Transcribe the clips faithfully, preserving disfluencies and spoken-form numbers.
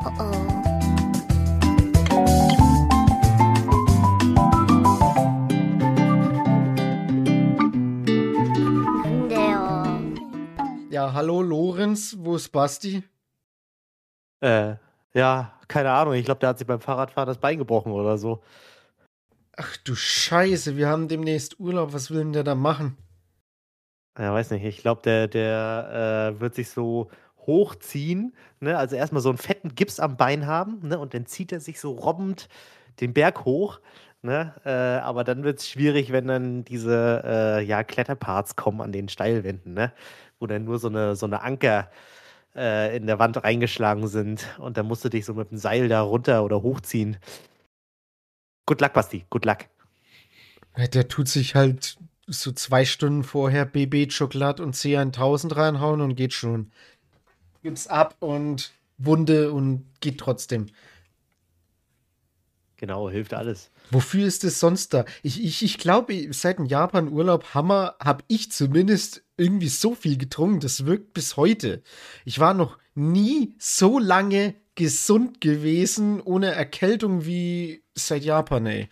Oh oh. Leo. Ja, hallo Lorenz, wo ist Basti? Äh, ja, keine Ahnung. Ich glaube, der hat sich beim Fahrradfahren das Bein gebrochen oder so. Ach du Scheiße, wir haben demnächst Urlaub, was will denn der da machen? Ja, weiß nicht. Ich glaube, der, der äh, wird sich so hochziehen, ne? Also erstmal so einen fetten Gips am Bein haben, ne? Und dann zieht er sich so robbend den Berg hoch, ne? Äh, aber dann wird es schwierig, wenn dann diese äh, ja, Kletterparts kommen an den Steilwänden, ne? Wo dann nur so eine, so eine Anker äh, in der Wand reingeschlagen sind. Und dann musst du dich so mit dem Seil da runter oder hochziehen. Good luck, Basti. Good luck. Ja, der tut sich halt so zwei Stunden vorher B B Schokolade und C tausend reinhauen und geht schon. Gibt's ab und Wunde und geht trotzdem. Genau, hilft alles. Wofür ist es sonst da? Ich, ich, ich glaube, seit dem Japan-Urlaub habe hab ich zumindest irgendwie so viel getrunken. Das wirkt bis heute. Ich war noch nie so lange gesund gewesen, ohne Erkältung wie seit Japan, ey.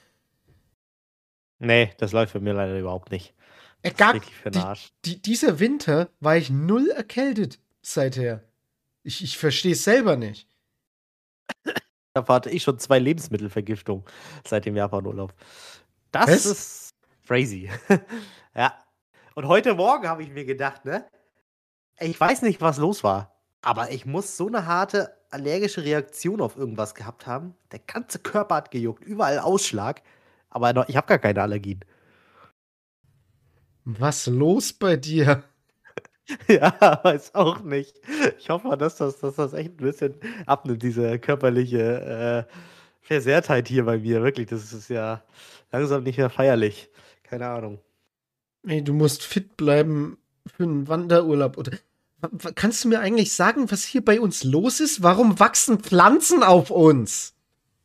Nee, das läuft bei mir leider überhaupt nicht. Äh, Das ist gar, richtig für den die, Arsch. die, dieser Winter war ich null erkältet seither. Ich, ich verstehe es selber nicht. Da hatte ich schon zwei Lebensmittelvergiftungen seit dem Japan-Urlaub. Das Was? ist crazy. Ja. Und heute Morgen habe ich mir gedacht, ne? Ich weiß nicht, was los war, aber ich muss so eine harte allergische Reaktion auf irgendwas gehabt haben. Der ganze Körper hat gejuckt, überall Ausschlag. Aber noch, ich habe gar keine Allergien. Was los bei dir? Ja, weiß auch nicht. Ich hoffe, dass das, dass das echt ein bisschen abnimmt, diese körperliche äh, Versehrtheit hier bei mir. Wirklich, das ist ja langsam nicht mehr feierlich. Keine Ahnung. Ey, du musst fit bleiben für einen Wanderurlaub. Oder w- w- kannst du mir eigentlich sagen, was hier bei uns los ist? Warum wachsen Pflanzen auf uns?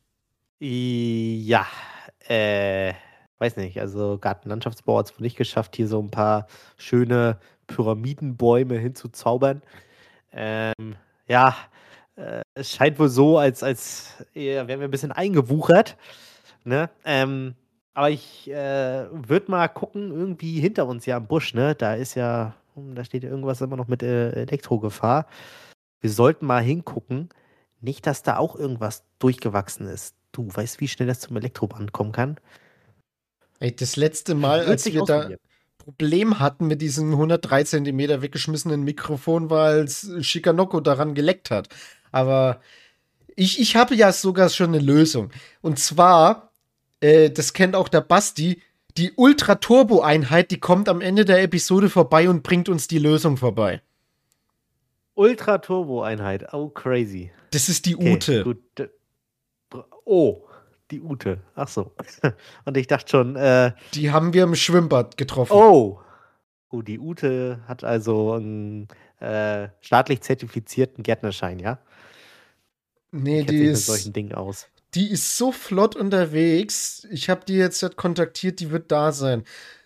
Ja, äh, weiß nicht. Also Gartenlandschaftsbau hat es wohl nicht geschafft, hier so ein paar schöne Pyramidenbäume hinzuzaubern. Ähm, ja, äh, es scheint wohl so, als, als ja, wären wir ein bisschen eingewuchert. Ne? Ähm, aber ich äh, würde mal gucken, irgendwie hinter uns ja am Busch, ne? Da ist ja, hm, da steht ja irgendwas immer noch mit äh, Elektrogefahr. Wir sollten mal hingucken. Nicht, dass da auch irgendwas durchgewachsen ist. Du weißt, wie schnell das zum Elektroband kommen kann? Ey, das letzte Ich Mal, würde es als nicht wir da ausprobieren. Problem hatten mit diesem hundertdrei Zentimeter weggeschmissenen Mikrofon, weil es Chicanoko daran geleckt hat. Aber ich, ich habe ja sogar schon eine Lösung. Und zwar, äh, das kennt auch der Basti, die Ultra-Turbo-Einheit, die kommt am Ende der Episode vorbei und bringt uns die Lösung vorbei. Ultra-Turbo-Einheit. Oh, crazy. Das ist die Okay, Ute. gut. D- Oh, die Ute. Ach so. Und ich dachte schon, äh, Die haben wir im Schwimmbad getroffen. oh. Oh, die Ute hat also einen äh, staatlich zertifizierten Gärtnerschein, ja? Die Nee, kennt die sich mit solchen ist, Dingen aus. die ist so flott unterwegs. Ich habe die jetzt halt kontaktiert, die wird da sein.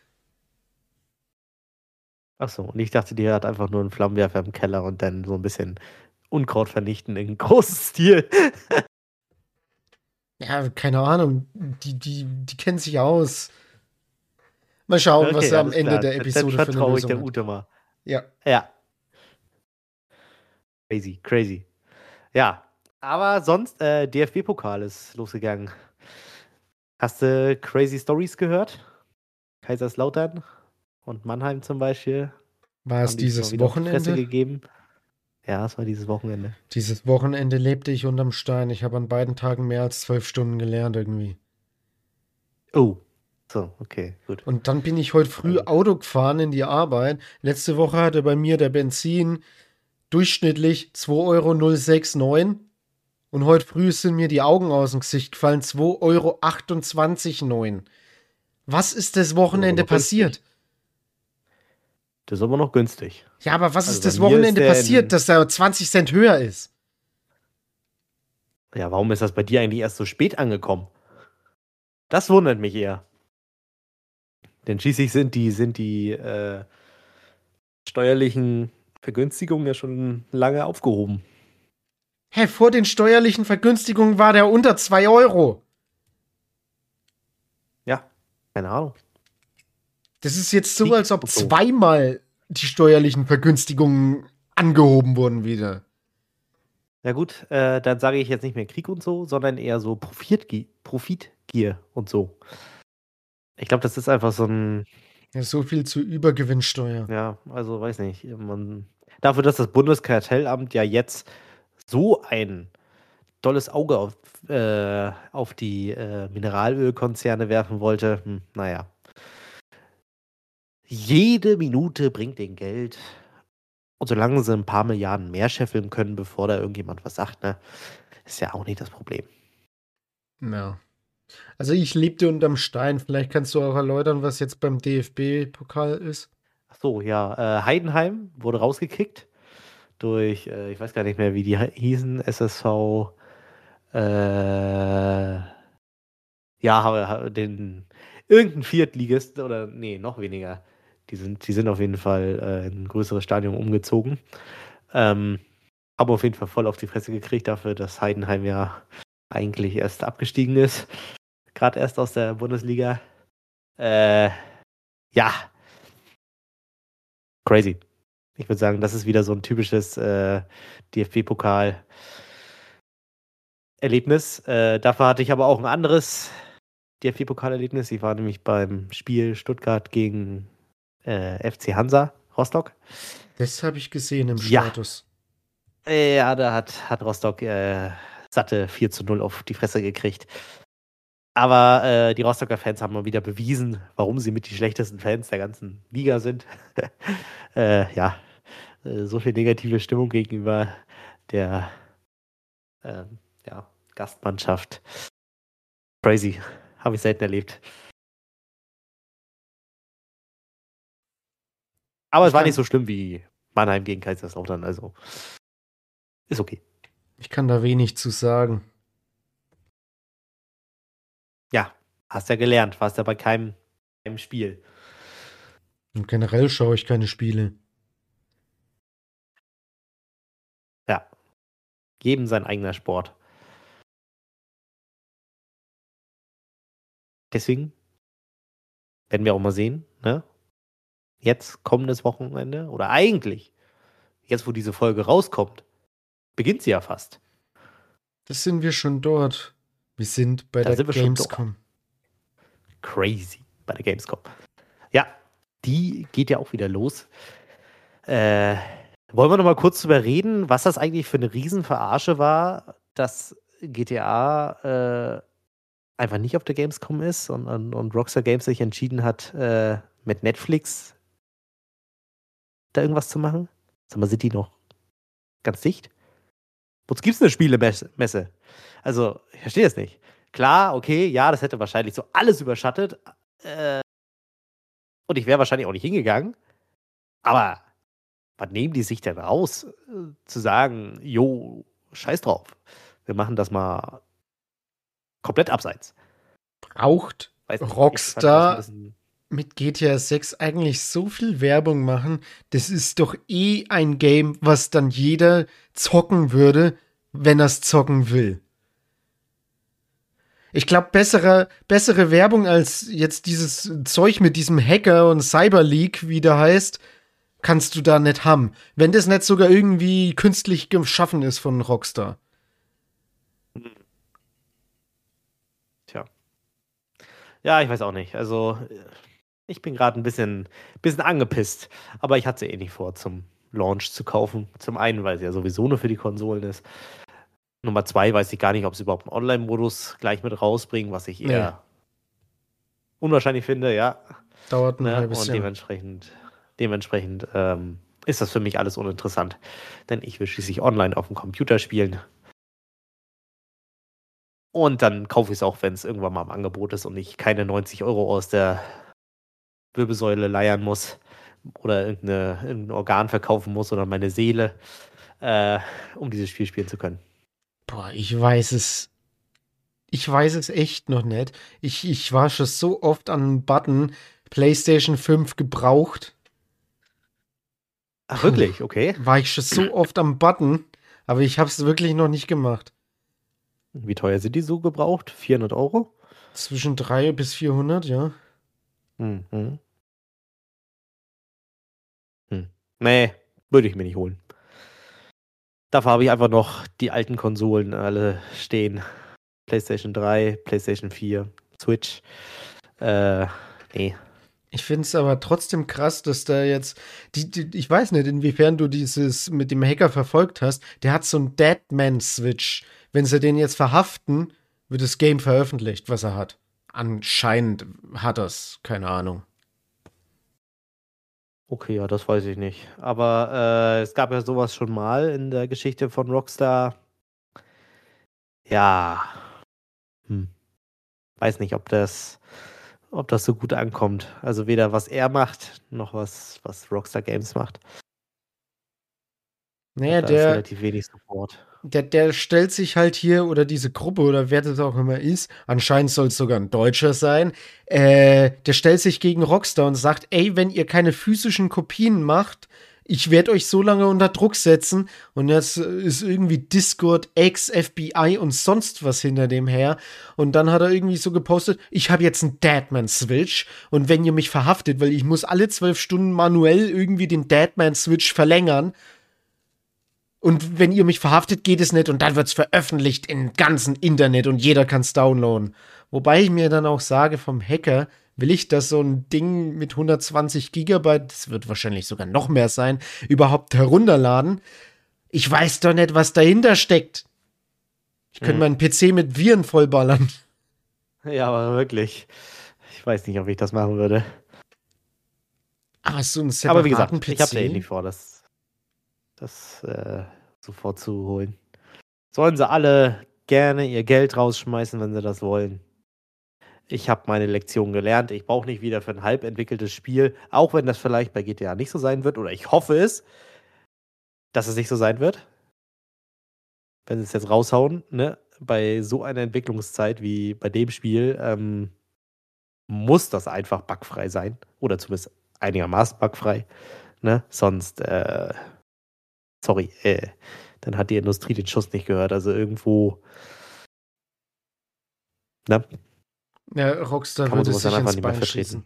Ach so, und ich dachte, die hat einfach nur einen Flammenwerfer im Keller und dann so ein bisschen Unkraut vernichten in großem Stil. Ja, keine Ahnung. Die, die, die kennt sich aus. Mal schauen, was Okay, er am alles Ende klar. der Dann, dann Episode für eine vertraue ich Lösung der hat. Ute mal. Ja. Ja, crazy, crazy. Ja, aber sonst, äh, D F B-Pokal ist losgegangen. Hast du Crazy Stories gehört? Kaiserslautern und Mannheim zum Beispiel War es haben die sich mal dieses wieder auf die Fresse Wochenende? gegeben. Ja, es war dieses Wochenende. Dieses Wochenende lebte ich unterm Stein. Ich habe an beiden Tagen mehr als zwölf Stunden gelernt irgendwie. Oh, so, okay, gut. Und dann bin ich heute früh Also, Auto gefahren in die Arbeit. Letzte Woche hatte bei mir der Benzin durchschnittlich zwei Euro null sechs neun. Und heute früh sind mir die Augen aus dem Gesicht gefallen. zwei Euro achtundzwanzig neun. Was ist das das ist aber Wochenende noch günstig. passiert? Das ist aber noch günstig. Ja, aber was Also ist bei das mir ist Wochenende der passiert, in. dass da zwanzig Cent höher ist? Ja, warum ist das bei dir eigentlich erst so spät angekommen? Das wundert mich eher. Denn schließlich sind die, sind die äh, steuerlichen Vergünstigungen ja schon lange aufgehoben. Hä, vor den steuerlichen Vergünstigungen war der unter zwei Euro. Ja, keine Ahnung. Das ist jetzt so, als ob zweimal die steuerlichen Vergünstigungen angehoben wurden wieder. Ja gut, äh, dann sage ich jetzt nicht mehr Krieg und so, sondern eher so Profitgier, Profitgier und so. Ich glaube, das ist einfach so ein... Ja, so viel zu Übergewinnsteuer. Ja, also weiß nicht. Man, dafür, dass das Bundeskartellamt ja jetzt so ein dolles Auge auf, äh, auf die äh, Mineralölkonzerne werfen wollte, hm, naja. Jede Minute bringt den Geld. Und solange sie ein paar Milliarden mehr scheffeln können, bevor da irgendjemand was sagt, ne, ist ja auch nicht das Problem. Ja. Also ich lebte unterm Stein. Vielleicht kannst du auch erläutern, was jetzt beim D F B-Pokal ist. Ach so, ja. Äh, Heidenheim wurde rausgekickt durch, äh, ich weiß gar nicht mehr, wie die hießen, S S V, äh, ja, den irgendein Viertligist oder nee, noch weniger. Die sind, die sind auf jeden Fall äh, in ein größeres Stadion umgezogen. Ähm, haben auf jeden Fall voll auf die Fresse gekriegt dafür, dass Heidenheim ja eigentlich erst abgestiegen ist. Gerade erst aus der Bundesliga. Äh, ja. Crazy. Ich würde sagen, das ist wieder so ein typisches äh, D F B-Pokal-Erlebnis. Äh, dafür hatte ich aber auch ein anderes D F B-Pokal-Erlebnis. Ich war nämlich beim Spiel Stuttgart gegen äh, F C Hansa Rostock. Das habe ich gesehen im Status. Ja, ja da hat, hat Rostock äh, satte vier zu null auf die Fresse gekriegt. Aber äh, die Rostocker Fans haben mal wieder bewiesen, warum sie mit die schlechtesten Fans der ganzen Liga sind. äh, ja, äh, so viel negative Stimmung gegenüber der äh, ja, Gastmannschaft. Crazy. Habe ich selten erlebt. Aber es war nicht so schlimm wie Mannheim gegen Kaiserslautern, also ist okay. Ich kann da wenig zu sagen. Ja, hast ja gelernt, warst ja bei keinem, keinem Spiel. Und generell schaue ich keine Spiele. Ja, jedem sein eigener Sport. Deswegen werden wir auch mal sehen, ne? Jetzt kommendes Wochenende oder eigentlich, jetzt wo diese Folge rauskommt, beginnt sie ja fast. Das sind wir schon dort. Wir sind bei Da der sind wir Gamescom. Crazy, bei der Gamescom. Ja, die geht ja auch wieder los. Äh, wollen wir noch mal kurz drüber reden, was das eigentlich für eine Riesenverarsche war, dass G T A äh, einfach nicht auf der Gamescom ist und, und, und Rockstar Games sich entschieden hat, äh, mit Netflix da irgendwas zu machen? Sag mal, sind die noch ganz dicht? Wozu gibt es eine Spielemesse? Also, ich verstehe das nicht. Klar, okay, ja, das hätte wahrscheinlich so alles überschattet. Äh, und ich wäre wahrscheinlich auch nicht hingegangen. Aber was nehmen die sich denn raus, äh, zu sagen, jo, scheiß drauf. Wir machen das mal komplett abseits. Braucht Weiß nicht, Rockstar ich fand das ein bisschen mit G T A sechs eigentlich so viel Werbung machen? Das ist doch eh ein Game, was dann jeder zocken würde, wenn er es zocken will. Ich glaube, bessere, bessere Werbung als jetzt dieses Zeug mit diesem Hacker und Cyberleak, wie der heißt, kannst du da nicht haben. Wenn das nicht sogar irgendwie künstlich geschaffen ist von Rockstar. Tja. Ja, ich weiß auch nicht. Also, ich bin gerade ein bisschen, bisschen angepisst. Aber ich hatte es eh nicht vor, zum Launch zu kaufen. Zum einen, weil es ja sowieso nur für die Konsolen ist. Nummer zwei, weiß ich gar nicht, ob sie überhaupt einen Online-Modus gleich mit rausbringen, was ich eher nee. unwahrscheinlich finde, ja. Dauert ein ne? halbes Und Jahr. dementsprechend, dementsprechend ähm, ist das für mich alles uninteressant. Denn ich will schließlich online auf dem Computer spielen. Und dann kaufe ich es auch, wenn es irgendwann mal im Angebot ist und ich keine neunzig Euro aus der Wirbelsäule leiern muss oder irgendeine, irgendein Organ verkaufen muss oder meine Seele, äh, um dieses Spiel spielen zu können. Boah, ich weiß es. Ich weiß es echt noch nicht. Ich, ich war schon so oft an einem Button PlayStation fünf gebraucht. Ach, wirklich? Okay. War ich schon so oft am Button. Aber ich habe es wirklich noch nicht gemacht. Wie teuer sind die so gebraucht? vierhundert Euro? Zwischen dreihundert bis vierhundert, ja. Hm, hm. Hm. Nee, würde ich mir nicht holen. Dafür habe ich einfach noch die alten Konsolen alle stehen. PlayStation drei, PlayStation vier, Switch. Äh, nee. Ich finde es aber trotzdem krass, dass da jetzt, die, die, ich weiß nicht, inwiefern du dieses mit dem Hacker verfolgt hast, der hat so einen Deadman-Switch. Wenn sie den jetzt verhaften, wird das Game veröffentlicht, was er hat. Anscheinend hat er's, keine Ahnung. Okay, ja, das weiß ich nicht. Aber äh, es gab ja sowas schon mal in der Geschichte von Rockstar. Ja. Hm. Weiß nicht, ob das, ob das so gut ankommt. Also weder was er macht, noch was, was Rockstar Games macht. Naja, Da ist der, relativ wenig Support. der, der stellt sich halt hier, oder diese Gruppe, oder wer das auch immer ist, anscheinend soll es sogar ein Deutscher sein, äh, der stellt sich gegen Rockstar und sagt, ey, wenn ihr keine physischen Kopien macht, ich werde euch so lange unter Druck setzen. Und jetzt ist irgendwie Discord, X, F B I und sonst was hinter dem her. Und dann hat er irgendwie so gepostet, ich habe jetzt einen Deadman-Switch und wenn ihr mich verhaftet, weil ich muss alle zwölf Stunden manuell irgendwie den Deadman-Switch verlängern, und wenn ihr mich verhaftet, geht es nicht und dann wird es veröffentlicht im ganzen Internet und jeder kann es downloaden. Wobei ich mir dann auch sage, vom Hacker, will ich, dass so ein Ding mit hundertzwanzig Gigabyte, das wird wahrscheinlich sogar noch mehr sein, überhaupt herunterladen? Ich weiß doch nicht, was dahinter steckt. Ich könnte Mhm. meinen P C mit Viren vollballern. Ja, aber wirklich. Ich weiß nicht, ob ich das machen würde. Aber so einen Aber wie separaten gesagt, P C? ich habe ja eh nicht vor, das, das äh, sofort zu holen. Sollen sie alle gerne ihr Geld rausschmeißen, wenn sie das wollen. Ich habe meine Lektion gelernt. Ich brauche nicht wieder für ein halb entwickeltes Spiel, auch wenn das vielleicht bei G T A nicht so sein wird, oder ich hoffe es, dass es nicht so sein wird. Wenn sie es jetzt raushauen, ne, bei so einer Entwicklungszeit wie bei dem Spiel, ähm, muss das einfach bugfrei sein. Oder zumindest einigermaßen bugfrei. Ne? Sonst, äh, sorry, äh, dann hat die Industrie den Schuss nicht gehört. Also irgendwo, ne, Ja, Rockstar kann man würde sowas dann sich einfach ins nicht mehr Bein vertreten. schießen.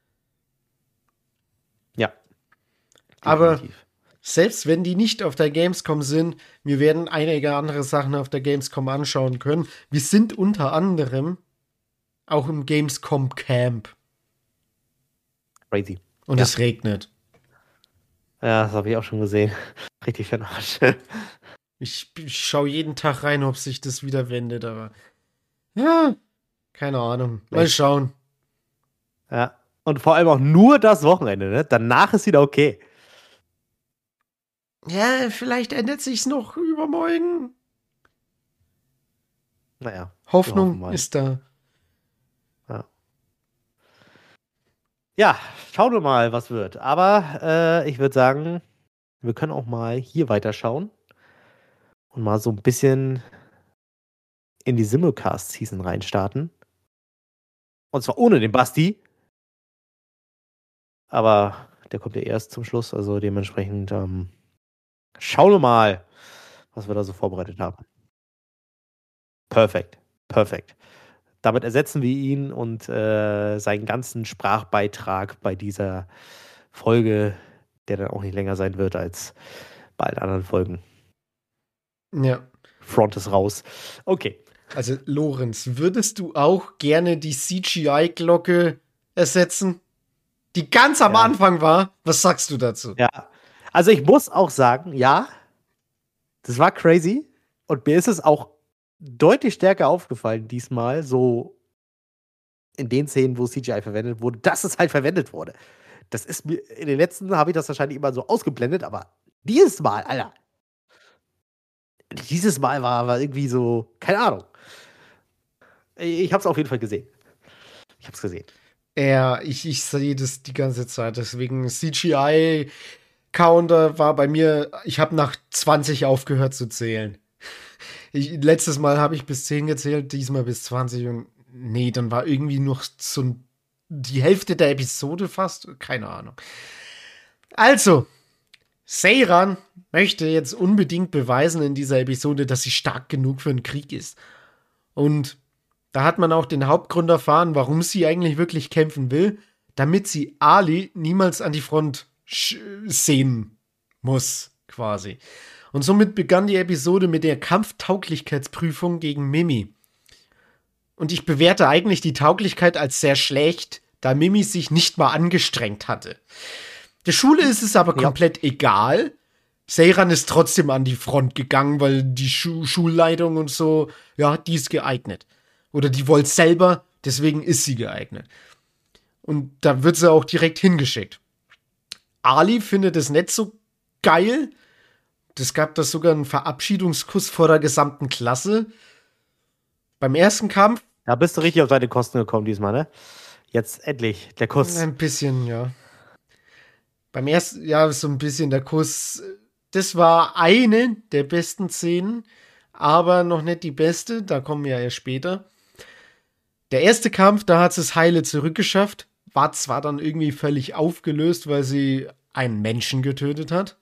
Ja. Aber definitiv. selbst wenn die nicht auf der Gamescom sind, wir werden einige andere Sachen auf der Gamescom anschauen können. Wir sind unter anderem auch im Gamescom Camp. Crazy. Und Ja. es regnet. Ja, das habe ich auch schon gesehen. Richtig für den Arsch. Ich, ich schaue jeden Tag rein, ob sich das wieder wendet, aber ja, keine Ahnung. Mal Vielleicht. schauen. Ja. Und vor allem auch nur das Wochenende, ne? Danach ist wieder okay. Ja, vielleicht ändert sich's noch übermorgen. Naja. wir hoffen Hoffnung mal. ist da. Ja. Ja, schauen wir mal, was wird. Aber äh, ich würde sagen, wir können auch mal hier weiterschauen und mal so ein bisschen in die Simulcast-Season reinstarten. Und zwar ohne den Basti. Aber der kommt ja erst zum Schluss, also dementsprechend ähm, schauen wir mal, was wir da so vorbereitet haben. Perfekt, perfekt. Damit ersetzen wir ihn und äh, seinen ganzen Sprachbeitrag bei dieser Folge, der dann auch nicht länger sein wird als bei allen anderen Folgen. Ja. Front ist raus. Okay. Also, Lorenz, würdest du auch gerne die C G I-Glocke ersetzen? Die ganz am Ja. Anfang war? Was sagst du dazu? Ja. Also ich muss auch sagen, ja, das war crazy. Und mir ist es auch deutlich stärker aufgefallen diesmal, so in den Szenen, wo C G I verwendet wurde, dass es halt verwendet wurde. Das ist mir, in den letzten habe ich das wahrscheinlich immer so ausgeblendet, aber dieses Mal, Alter. Dieses Mal war, war irgendwie so, keine Ahnung. Ich habe es auf jeden Fall gesehen. Ich habe es gesehen. Ja, ich, ich sehe das die ganze Zeit. Deswegen C G I-Counter war bei mir, ich habe nach zwanzig aufgehört zu zählen. Ich, letztes Mal habe ich bis zehn gezählt, diesmal bis zwanzig und nee, dann war irgendwie noch so ein, die Hälfte der Episode fast. Keine Ahnung. Also, Seyran möchte jetzt unbedingt beweisen in dieser Episode, dass sie stark genug für einen Krieg ist. Und da hat man auch den Hauptgrund erfahren, warum sie eigentlich wirklich kämpfen will, damit sie Ali niemals an die Front sehen muss, quasi. Und somit begann die Episode mit der Kampftauglichkeitsprüfung gegen Mimi. Und ich bewerte eigentlich die Tauglichkeit als sehr schlecht, da Mimi sich nicht mal angestrengt hatte. Der Schule ist es aber ja. komplett egal. Seyran ist trotzdem an die Front gegangen, weil die Schu- Schulleitung und so, ja, die ist geeignet. Oder die wollte selber, deswegen ist sie geeignet. Und da wird sie auch direkt hingeschickt. Ali findet es nicht so geil. Es gab da sogar einen Verabschiedungskuss vor der gesamten Klasse. Beim ersten Kampf. Da bist du richtig auf deine Kosten gekommen diesmal, ne? Jetzt endlich, der Kuss. Ein bisschen, ja. Beim ersten, ja, so ein bisschen der Kuss. Das war eine der besten Szenen, aber noch nicht die beste. Da kommen wir ja erst später. Der erste Kampf, da hat sie es heile zurückgeschafft. War zwar dann irgendwie völlig aufgelöst, weil sie einen Menschen getötet hat.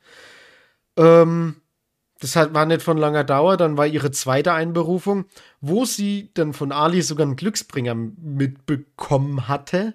Ähm, das hat, war nicht von langer Dauer. Dann war ihre zweite Einberufung, wo sie dann von Ali sogar einen Glücksbringer mitbekommen hatte.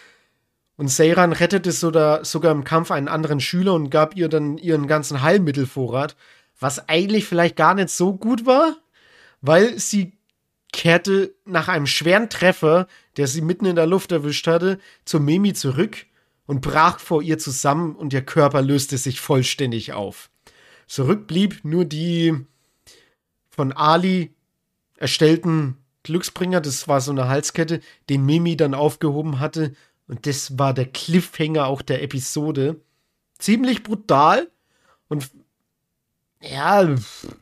Und Seyran rettete sogar, sogar im Kampf einen anderen Schüler und gab ihr dann ihren ganzen Heilmittelvorrat, was eigentlich vielleicht gar nicht so gut war, weil sie kehrte nach einem schweren Treffer, der sie mitten in der Luft erwischt hatte, zur Mimi zurück und brach vor ihr zusammen und ihr Körper löste sich vollständig auf. Zurück blieb nur die von Ali erstellten Glücksbringer, das war so eine Halskette, den Mimi dann aufgehoben hatte. Und das war der Cliffhanger auch der Episode. Ziemlich brutal. Und ja,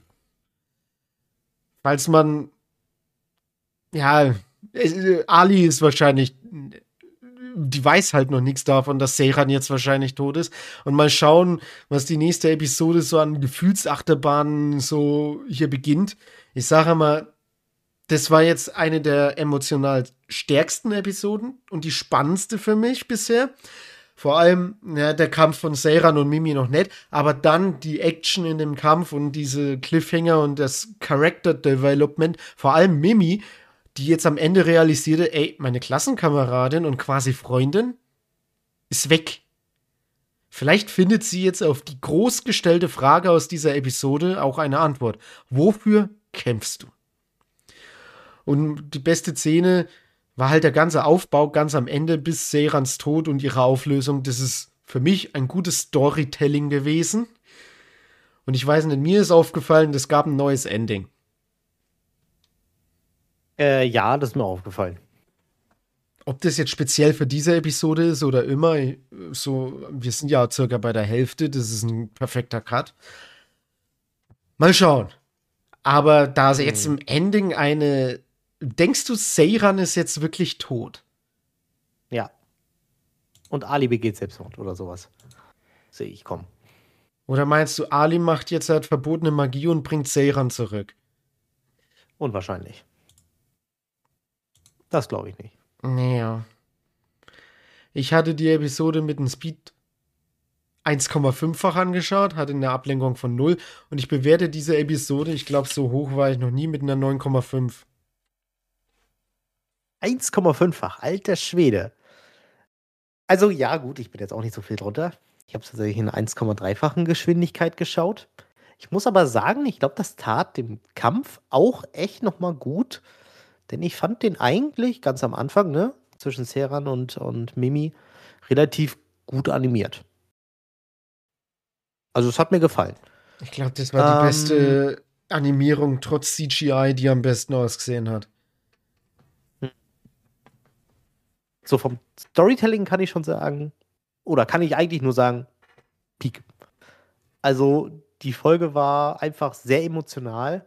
falls man ja, Ali ist wahrscheinlich, die weiß halt noch nichts davon, dass Seyran jetzt wahrscheinlich tot ist. Und mal schauen, was die nächste Episode so an Gefühlsachterbahnen so hier beginnt. Ich sage mal, das war jetzt eine der emotional stärksten Episoden und die spannendste für mich bisher. Vor allem ja, der Kampf von Seyran und Mimi noch nicht, aber dann die Action in dem Kampf und diese Cliffhanger und das Character Development, vor allem Mimi, die jetzt am Ende realisierte, ey, meine Klassenkameradin und quasi Freundin ist weg. Vielleicht findet sie jetzt auf die groß gestellte Frage aus dieser Episode auch eine Antwort. Wofür kämpfst du? Und die beste Szene war halt der ganze Aufbau ganz am Ende bis Seyrans Tod und ihre Auflösung. Das ist für mich ein gutes Storytelling gewesen. Und ich weiß nicht, mir ist aufgefallen, es gab ein neues Ending. Äh, ja, das ist mir aufgefallen. Ob das jetzt speziell für diese Episode ist oder immer, so, wir sind ja circa bei der Hälfte, das ist ein perfekter Cut. Mal schauen. Aber da hm. jetzt im Ending eine denkst du, Seyran ist jetzt wirklich tot? Ja. Und Ali begeht Selbstmord oder sowas. Sehe ich kommen. Oder meinst du, Ali macht jetzt halt verbotene Magie und bringt Seyran zurück? Unwahrscheinlich. Das glaube ich nicht. Naja. Ich hatte die Episode mit dem Speed eins Komma fünf-fach angeschaut, hatte eine Ablenkung von null und ich bewerte diese Episode, ich glaube, so hoch war ich noch nie, mit einer neun Komma fünf. eins Komma fünf-fach, alter Schwede. Also ja, gut, ich bin jetzt auch nicht so viel drunter. Ich habe es tatsächlich in eins Komma drei-fachen Geschwindigkeit geschaut. Ich muss aber sagen, ich glaube, das tat dem Kampf auch echt nochmal gut. Denn ich fand den eigentlich ganz am Anfang, ne, zwischen Seyran und, und Mimi, relativ gut animiert. Also es hat mir gefallen. Ich glaube, das war die ähm, beste Animierung trotz C G I, die am besten ausgesehen hat. So vom Storytelling kann ich schon sagen, oder kann ich eigentlich nur sagen, Peak. Also die Folge war einfach sehr emotional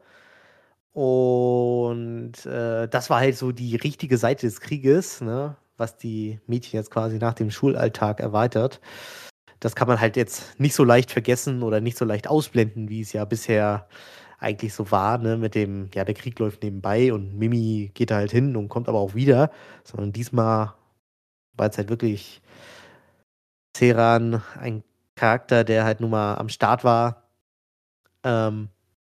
und äh, das war halt so die richtige Seite des Krieges, ne, was die Mädchen jetzt quasi nach dem Schulalltag erweitert. Das kann man halt jetzt nicht so leicht vergessen oder nicht so leicht ausblenden, wie es ja bisher eigentlich so war, ne, mit dem, ja, der Krieg läuft nebenbei und Mimi geht da halt hin und kommt aber auch wieder, sondern diesmal war es halt wirklich Seyran ein Charakter, der halt nun mal am Start war. Ähm,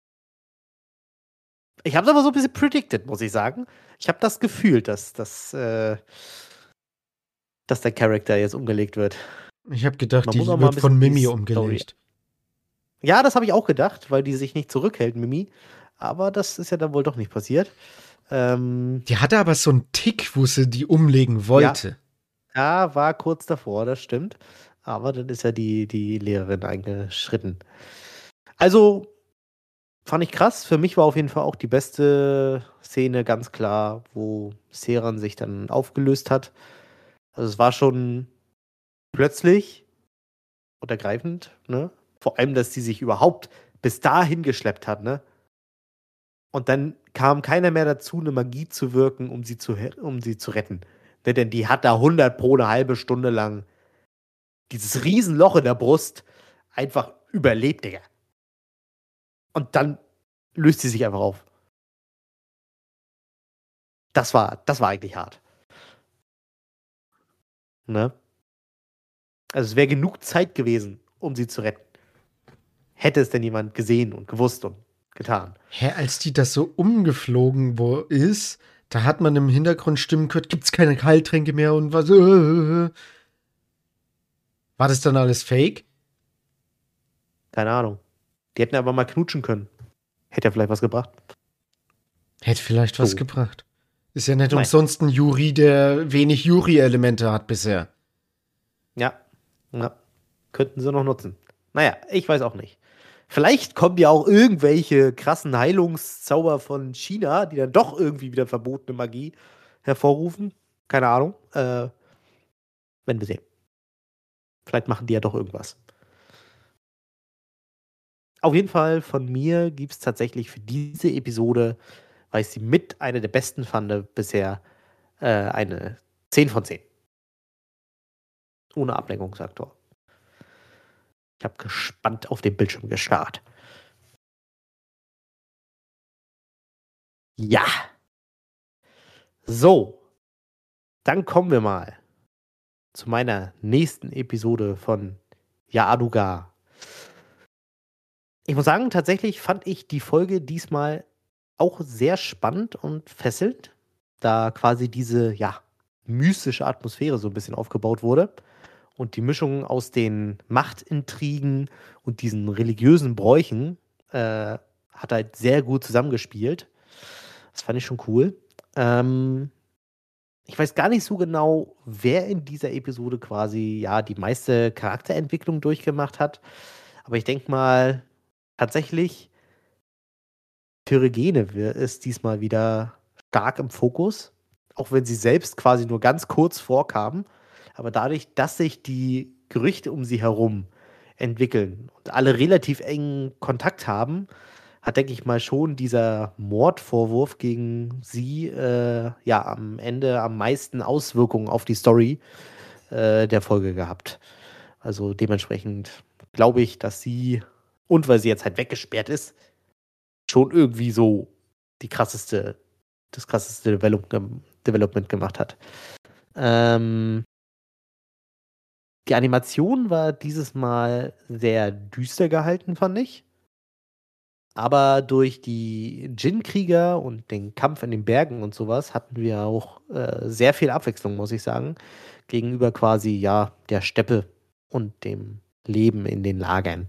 ich habe es aber so ein bisschen predicted, muss ich sagen. Ich habe das Gefühl, dass, dass, äh, dass der Charakter jetzt umgelegt wird. Ich habe gedacht, Man muss auch die mal ein wird von bisschen die Mimi Story. umgelegt. Ja, das habe ich auch gedacht, weil die sich nicht zurückhält, Mimi. Aber das ist ja dann wohl doch nicht passiert. Ähm, Die hatte aber so einen Tick, wo sie die umlegen wollte. Ja, war kurz davor, das stimmt. Aber dann ist ja die, die Lehrerin eingeschritten. Also, fand ich krass. Für mich war auf jeden Fall auch die beste Szene ganz klar, wo Seran sich dann aufgelöst hat. Also, es war schon plötzlich und ergreifend, ne? Vor allem, dass sie sich überhaupt bis dahin geschleppt hat, ne? Und dann kam keiner mehr dazu, eine Magie zu wirken, um sie zu, he- um sie zu retten. Ne? Denn die hat da hundert pro eine halbe Stunde lang dieses Riesenloch in der Brust einfach überlebt, Digga. Und dann löst sie sich einfach auf. Das war, das war eigentlich hart. Ne? Also es wäre genug Zeit gewesen, um sie zu retten. Hätte es denn jemand gesehen und gewusst und getan. Hä, als die das so umgeflogen wo ist, da hat man im Hintergrund Stimmen gehört, gibt's keine Heiltränke mehr und was. Äh, war das dann alles fake? Keine Ahnung. Die hätten aber mal knutschen können. Hätte ja vielleicht was gebracht. Hätte vielleicht was So. gebracht. Ist ja nicht Nein. umsonst ein Yuri, der wenig Yuri-Elemente hat bisher. Ja. ja. Könnten sie noch nutzen. Naja, ich weiß auch nicht. Vielleicht kommen ja auch irgendwelche krassen Heilungszauber von China, die dann doch irgendwie wieder verbotene Magie hervorrufen. Keine Ahnung. Äh, werden wir sehen. Vielleicht machen die ja doch irgendwas. Auf jeden Fall von mir gibt es tatsächlich für diese Episode, weil ich sie mit einer der besten fand bisher, äh, eine zehn von zehn. Ohne Ablenkungsfaktor. Ich habe gespannt auf den Bildschirm gestarrt. Ja. So. Dann kommen wir mal zu meiner nächsten Episode von Yaaduga. Ich muss sagen, tatsächlich fand ich die Folge diesmal auch sehr spannend und fesselnd, da quasi diese, ja, mystische Atmosphäre so ein bisschen aufgebaut wurde. Und die Mischung aus den Machtintrigen und diesen religiösen Bräuchen äh, hat halt sehr gut zusammengespielt. Das fand ich schon cool. Ähm, ich weiß gar nicht so genau, wer in dieser Episode quasi ja die meiste Charakterentwicklung durchgemacht hat. Aber ich denke mal, tatsächlich, Tyrigene ist diesmal wieder stark im Fokus. Auch wenn sie selbst quasi nur ganz kurz vorkam. Aber dadurch, dass sich die Gerüchte um sie herum entwickeln und alle relativ engen Kontakt haben, hat, denke ich mal, schon dieser Mordvorwurf gegen sie äh, ja am Ende am meisten Auswirkungen auf die Story äh, der Folge gehabt. Also dementsprechend glaube ich, dass sie, und weil sie jetzt halt weggesperrt ist, schon irgendwie so die krasseste, das krasseste Develop Development gemacht hat. Ähm, die Animation war dieses Mal sehr düster gehalten, fand ich. Aber durch die Djinn-Krieger und den Kampf in den Bergen und sowas hatten wir auch äh, sehr viel Abwechslung, muss ich sagen, gegenüber quasi ja der Steppe und dem Leben in den Lagern.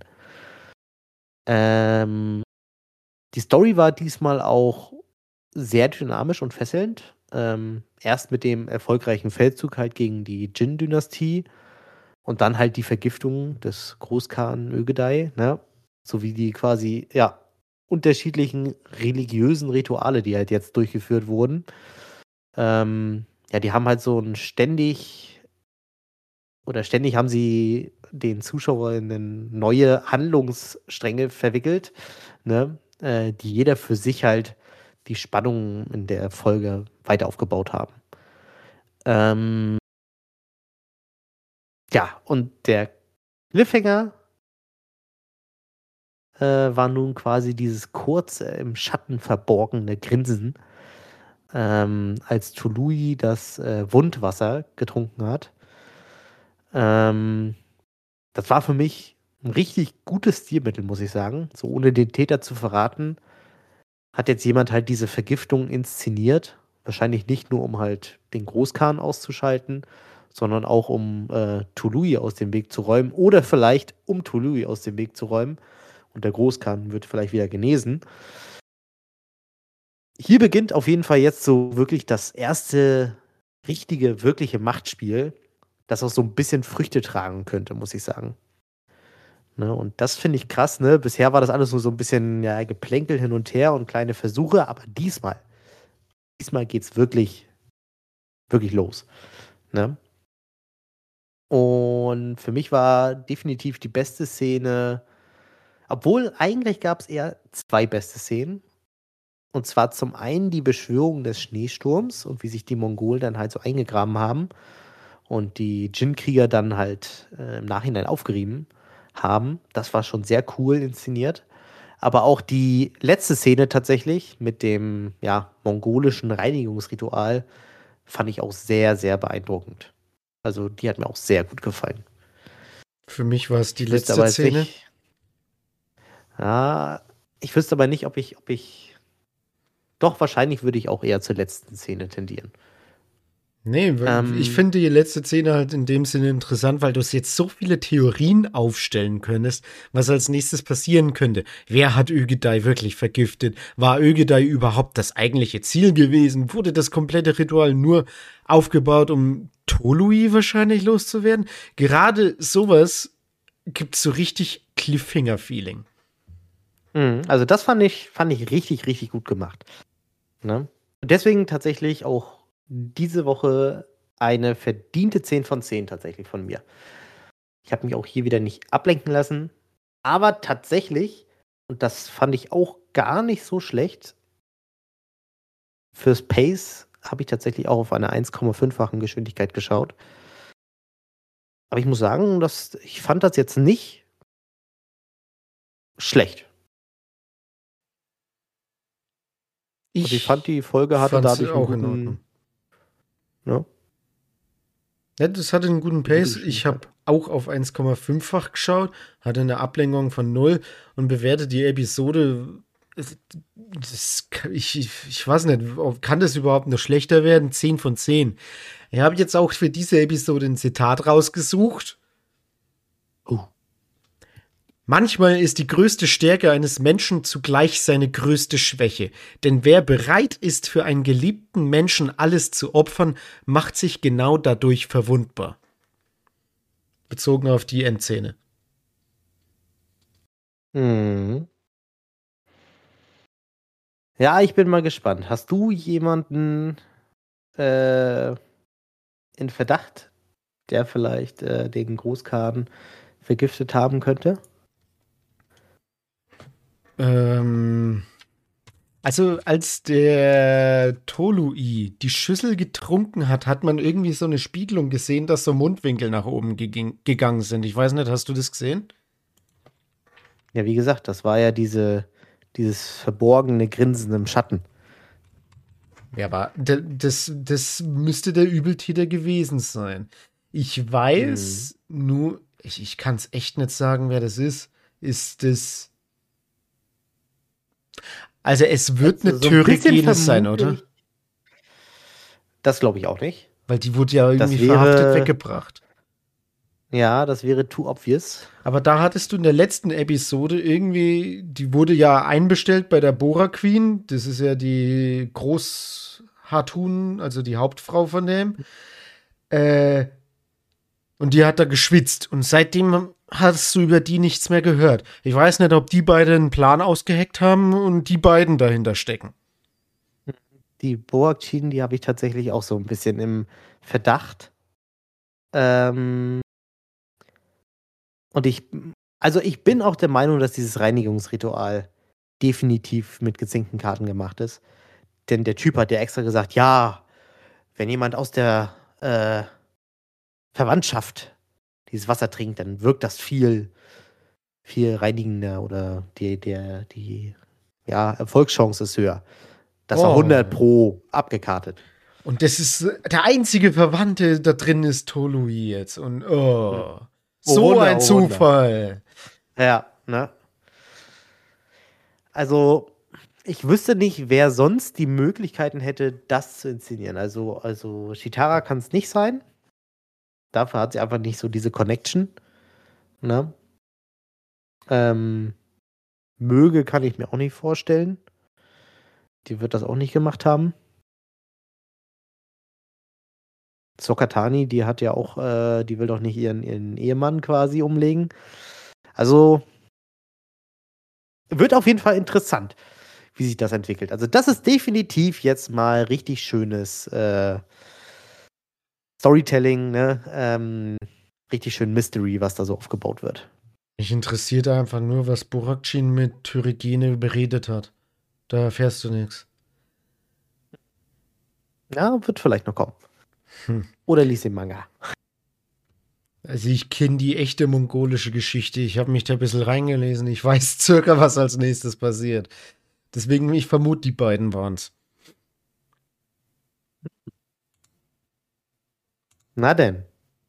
Ähm, die Story war diesmal auch sehr dynamisch und fesselnd. Ähm, erst mit dem erfolgreichen Feldzug halt gegen die Djinn-Dynastie und dann halt die Vergiftung des Großkhan Ögedei, ne? Sowie die quasi, ja, unterschiedlichen religiösen Rituale, die halt jetzt durchgeführt wurden. Ähm, ja, die haben halt so ein ständig oder ständig haben sie den Zuschauer in neue Handlungsstränge verwickelt, ne? Äh, die jeder für sich halt die Spannung in der Folge weiter aufgebaut haben. Ähm, ja, und der Cliffhanger äh, war nun quasi dieses kurze, im Schatten verborgene Grinsen, ähm, als Tului das äh, Wundwasser getrunken hat. Ähm, das war für mich ein richtig gutes Stilmittel, muss ich sagen. So ohne den Täter zu verraten, hat jetzt jemand halt diese Vergiftung inszeniert. Wahrscheinlich nicht nur, um halt den Großkhan auszuschalten, sondern auch um äh, Tului aus dem Weg zu räumen oder vielleicht um Tului aus dem Weg zu räumen. Und der Großkhan wird vielleicht wieder genesen. Hier beginnt auf jeden Fall jetzt so wirklich das erste richtige, wirkliche Machtspiel, das auch so ein bisschen Früchte tragen könnte, muss ich sagen. Ne, und das finde ich krass, ne? Bisher war das alles nur so ein bisschen ja, Geplänkel hin und her und kleine Versuche, aber diesmal, diesmal geht's wirklich, wirklich los. Ne? Und für mich war definitiv die beste Szene, obwohl eigentlich gab es eher zwei beste Szenen. Und zwar zum einen die Beschwörung des Schneesturms und wie sich die Mongolen dann halt so eingegraben haben und die Djinn-Krieger dann halt äh, im Nachhinein aufgerieben haben. Das war schon sehr cool inszeniert. Aber auch die letzte Szene tatsächlich mit dem ja, mongolischen Reinigungsritual fand ich auch sehr, sehr beeindruckend. Also die hat mir auch sehr gut gefallen. Für mich war es die Ich letzte aber Szene. Nicht, ja, ich wüsste aber nicht, ob ich, ob ich doch, wahrscheinlich würde ich auch eher zur letzten Szene tendieren. Nee, ähm, ich finde die letzte Szene halt in dem Sinne interessant, weil du es jetzt so viele Theorien aufstellen könntest, was als nächstes passieren könnte. Wer hat Ögedei wirklich vergiftet? War Ögedei überhaupt das eigentliche Ziel gewesen? Wurde das komplette Ritual nur aufgebaut, um Tolui wahrscheinlich loszuwerden? Gerade sowas gibt so richtig Cliffhanger-Feeling. Also das fand ich, fand ich richtig, richtig gut gemacht. Ne? Und deswegen tatsächlich auch diese Woche eine verdiente zehn von zehn tatsächlich von mir. Ich habe mich auch hier wieder nicht ablenken lassen. Aber tatsächlich, und das fand ich auch gar nicht so schlecht, fürs Pace habe ich tatsächlich auch auf eine eins Komma fünf-fachen Geschwindigkeit geschaut. Aber ich muss sagen, dass, ich fand das jetzt nicht schlecht. Ich, also ich fand, die Folge hatte dadurch auch einen guten, in Ordnung. Ja. Ja, das hatte einen guten Pace. Ich habe auch auf eins Komma fünf-fach geschaut, hatte eine Ablenkung von null und bewerte die Episode. Das, ich, ich weiß nicht, kann das überhaupt noch schlechter werden? zehn von zehn. Ich habe jetzt auch für diese Episode ein Zitat rausgesucht. Oh. Manchmal ist die größte Stärke eines Menschen zugleich seine größte Schwäche. Denn wer bereit ist, für einen geliebten Menschen alles zu opfern, macht sich genau dadurch verwundbar. Bezogen auf die Endszene. Hm. Ja, ich bin mal gespannt. Hast du jemanden äh, in Verdacht, der vielleicht äh, den Großkhan vergiftet haben könnte? Ähm, also als der Tolui die Schüssel getrunken hat, hat man irgendwie so eine Spiegelung gesehen, dass so Mundwinkel nach oben ge- gegangen sind. Ich weiß nicht, hast du das gesehen? Ja, wie gesagt, das war ja diese, dieses verborgene Grinsen im Schatten. Ja, aber das, das müsste der Übeltäter gewesen sein. Ich weiß hm. nur, ich, ich kann es echt nicht sagen, wer das ist. Ist das. Also, es wird also eine so Tyregenes sein, oder? Das glaube ich auch nicht. Weil die wurde ja irgendwie wäre, verhaftet weggebracht. Ja, das wäre too obvious. Aber da hattest du in der letzten Episode irgendwie, die wurde ja einbestellt bei der Bora Queen. Das ist ja die Großhartun, also die Hauptfrau von dem. Äh, und die hat da geschwitzt. Und seitdem hast du über die nichts mehr gehört. Ich weiß nicht, ob die beide einen Plan ausgeheckt haben und die beiden dahinter stecken. Die Boakchin, die habe ich tatsächlich auch so ein bisschen im Verdacht. Ähm und ich, also ich bin auch der Meinung, dass dieses Reinigungsritual definitiv mit gezinkten Karten gemacht ist. Denn der Typ hat ja extra gesagt, ja, wenn jemand aus der äh, Verwandtschaft dieses Wasser trinkt, dann wirkt das viel, viel reinigender oder die, der, die ja, Erfolgschance ist höher. Das war oh. hundert pro abgekartet. Und das ist der einzige Verwandte da drin ist Tolui jetzt. Und oh, So Wunder, ein oh Wunder. Zufall. Ja, ne? Also, ich wüsste nicht, wer sonst die Möglichkeiten hätte, das zu inszenieren. Also, also Chitara kann es nicht sein. Dafür hat sie einfach nicht so diese Connection. Ne? Ähm, Möge kann ich mir auch nicht vorstellen. Die wird das auch nicht gemacht haben. Sokatani, die hat ja auch, äh, die will doch nicht ihren, ihren Ehemann quasi umlegen. Also, wird auf jeden Fall interessant, wie sich das entwickelt. Also, das ist definitiv jetzt mal richtig schönes äh, Storytelling, ne? Ähm, richtig schön Mystery, was da so aufgebaut wird. Mich interessiert einfach nur, was Borakchin mit Tyrigene beredet hat. Da erfährst du nichts. Ja, wird vielleicht noch kommen. Hm. Oder lies den Manga. Also ich kenne die echte mongolische Geschichte. Ich habe mich da ein bisschen reingelesen. Ich weiß circa, was als nächstes passiert. Deswegen, ich vermute, die beiden waren's. Na denn.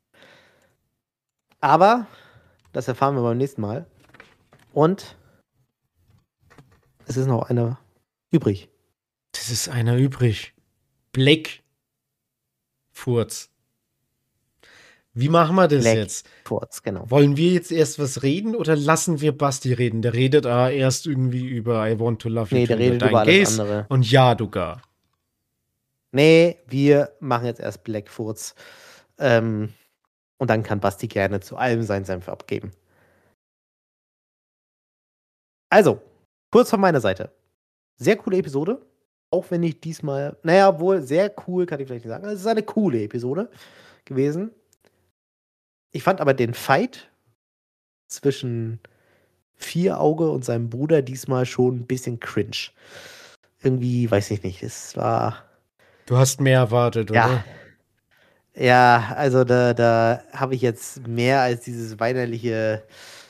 Aber das erfahren wir beim nächsten Mal. Und es ist noch einer übrig. Das ist einer übrig. Black Furz. Wie machen wir das Black jetzt? Furz, genau. Wollen wir jetzt erst was reden oder lassen wir Basti reden? Der redet ah, erst irgendwie über I Want to Love You. Nee, der Tender, redet Dein über alles Gaze andere. und Yaduga. Nee, wir machen jetzt erst Black Furz. Ähm, und dann kann Basti gerne zu allem seinen Senf abgeben. Also, kurz von meiner Seite. Sehr coole Episode. Auch wenn ich diesmal, naja, wohl sehr cool, kann ich vielleicht nicht sagen. Es ist eine coole Episode gewesen. Ich fand aber den Fight zwischen Vierauge und seinem Bruder diesmal schon ein bisschen cringe. Irgendwie, weiß ich nicht, es war. Du hast mehr erwartet, Ja. oder? Ja, also da, da habe ich jetzt mehr als dieses weinerliche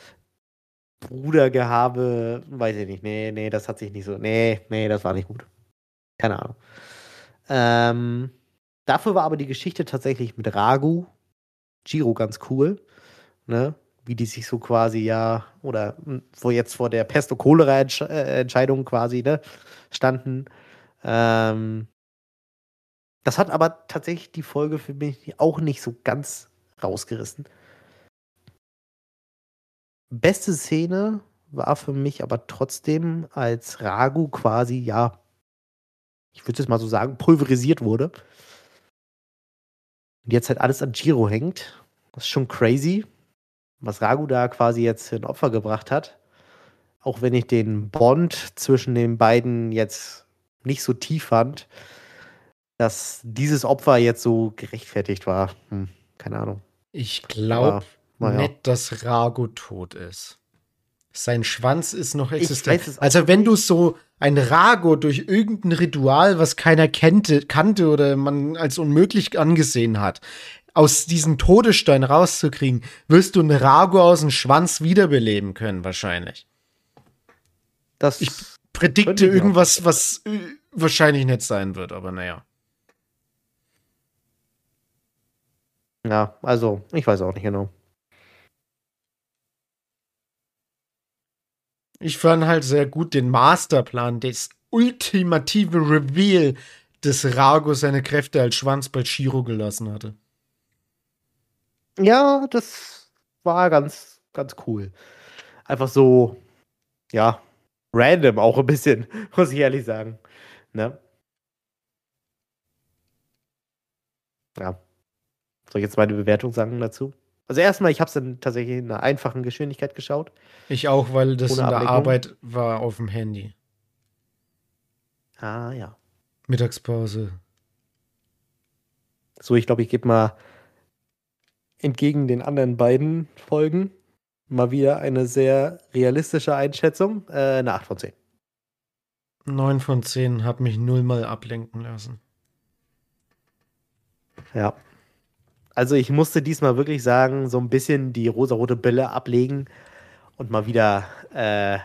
Brudergehabe, weiß ich nicht. Nee, nee, das hat sich nicht so. Nee, nee, das war nicht gut. Keine Ahnung. Ähm, dafür war aber die Geschichte tatsächlich mit Ragu, Jiro ganz cool. Ne? Wie die sich so quasi ja, oder wo jetzt vor der Pest- und Cholera-Entscheidung quasi, ne, standen. Ähm, das hat aber tatsächlich die Folge für mich auch nicht so ganz rausgerissen. Beste Szene war für mich aber trotzdem, als Ragu quasi, ja, ich würde es mal so sagen, pulverisiert wurde. Und jetzt halt alles an Jiro hängt. Das ist schon crazy, was Ragu da quasi jetzt für ein Opfer gebracht hat. Auch wenn ich den Bond zwischen den beiden jetzt nicht so tief fand, dass dieses Opfer jetzt so gerechtfertigt war. Hm, keine Ahnung. Ich glaube ja. nicht, dass Rago tot ist. Sein Schwanz ist noch Ich existent. weiß es auch Also wenn nicht. du so ein Rago durch irgendein Ritual, was keiner kannte, kannte oder man als unmöglich angesehen hat, aus diesem Todesstein rauszukriegen, wirst du einen Rago aus dem Schwanz wiederbeleben können, wahrscheinlich. Das Ich predikte ich irgendwas, was äh, wahrscheinlich nicht sein wird, aber naja. Ja, also, ich weiß auch nicht genau. Ich fand halt sehr gut den Masterplan, das ultimative Reveal, dass Rago seine Kräfte als Schwanz bei Shiro gelassen hatte. Ja, das war ganz, ganz cool. Einfach so, ja, random auch ein bisschen, muss ich ehrlich sagen. Ne? Ja. Soll ich jetzt meine Bewertung sagen dazu? Also erstmal, ich habe es dann tatsächlich in einer einfachen Geschwindigkeit geschaut. Ich auch, weil das Ohne in der Ablenkung. Arbeit war auf dem Handy. Ah, ja. Mittagspause. So, ich glaube, ich gebe mal entgegen den anderen beiden Folgen mal wieder eine sehr realistische Einschätzung. Äh, eine acht von zehn. neun von zehn hat mich null mal ablenken lassen. Ja. Also ich musste diesmal wirklich sagen, so ein bisschen die rosarote Brille ablegen und mal wieder äh,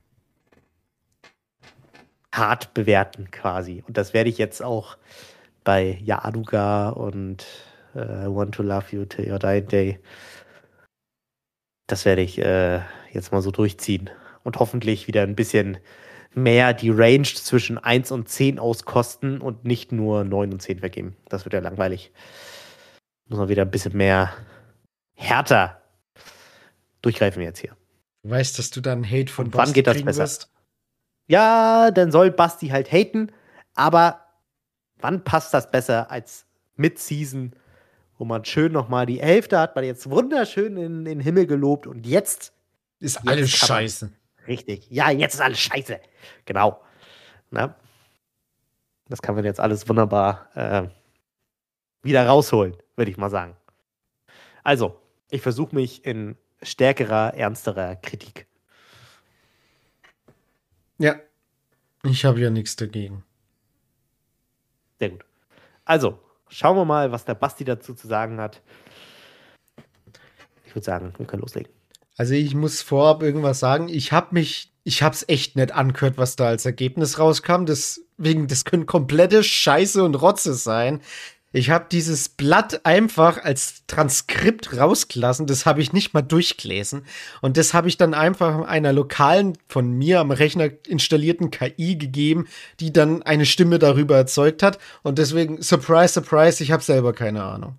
hart bewerten quasi. Und das werde ich jetzt auch bei Yaduga und äh, Want to Love You Till Your Dying Day Das werde ich äh, jetzt mal so durchziehen. Und hoffentlich wieder ein bisschen mehr die Range zwischen eins und zehn auskosten und nicht nur neun und zehn vergeben. Das wird ja langweilig. Muss man wieder ein bisschen mehr härter durchgreifen jetzt hier. Du weißt, dass du dann Hate von und wann Basti geht das kriegen besser? wirst? Ja, dann soll Basti halt haten, aber wann passt das besser als Mid-Season, wo man schön nochmal die Hälfte hat, man jetzt wunderschön in, in den Himmel gelobt und jetzt Ist Jetzt alles kann man- scheiße. Richtig. Ja, jetzt ist alles scheiße. Genau. Na? Das kann man jetzt alles wunderbar äh, wieder rausholen, würde ich mal sagen. Also, ich versuche mich in stärkerer, ernsterer Kritik. Ja. Ich habe ja nichts dagegen. Sehr gut. Also, schauen wir mal, was der Basti dazu zu sagen hat. Ich würde sagen, wir können loslegen. Also ich muss vorab irgendwas sagen. Ich habe mich, ich habe es echt nicht angehört, was da als Ergebnis rauskam. Deswegen, das können komplette Scheiße und Rotze sein. Ich habe dieses Blatt einfach als Transkript rausgelassen. Das habe ich nicht mal durchgelesen. Und das habe ich dann einfach einer lokalen, von mir am Rechner installierten K I gegeben, die dann eine Stimme darüber erzeugt hat. Und deswegen, surprise, surprise, ich habe selber keine Ahnung.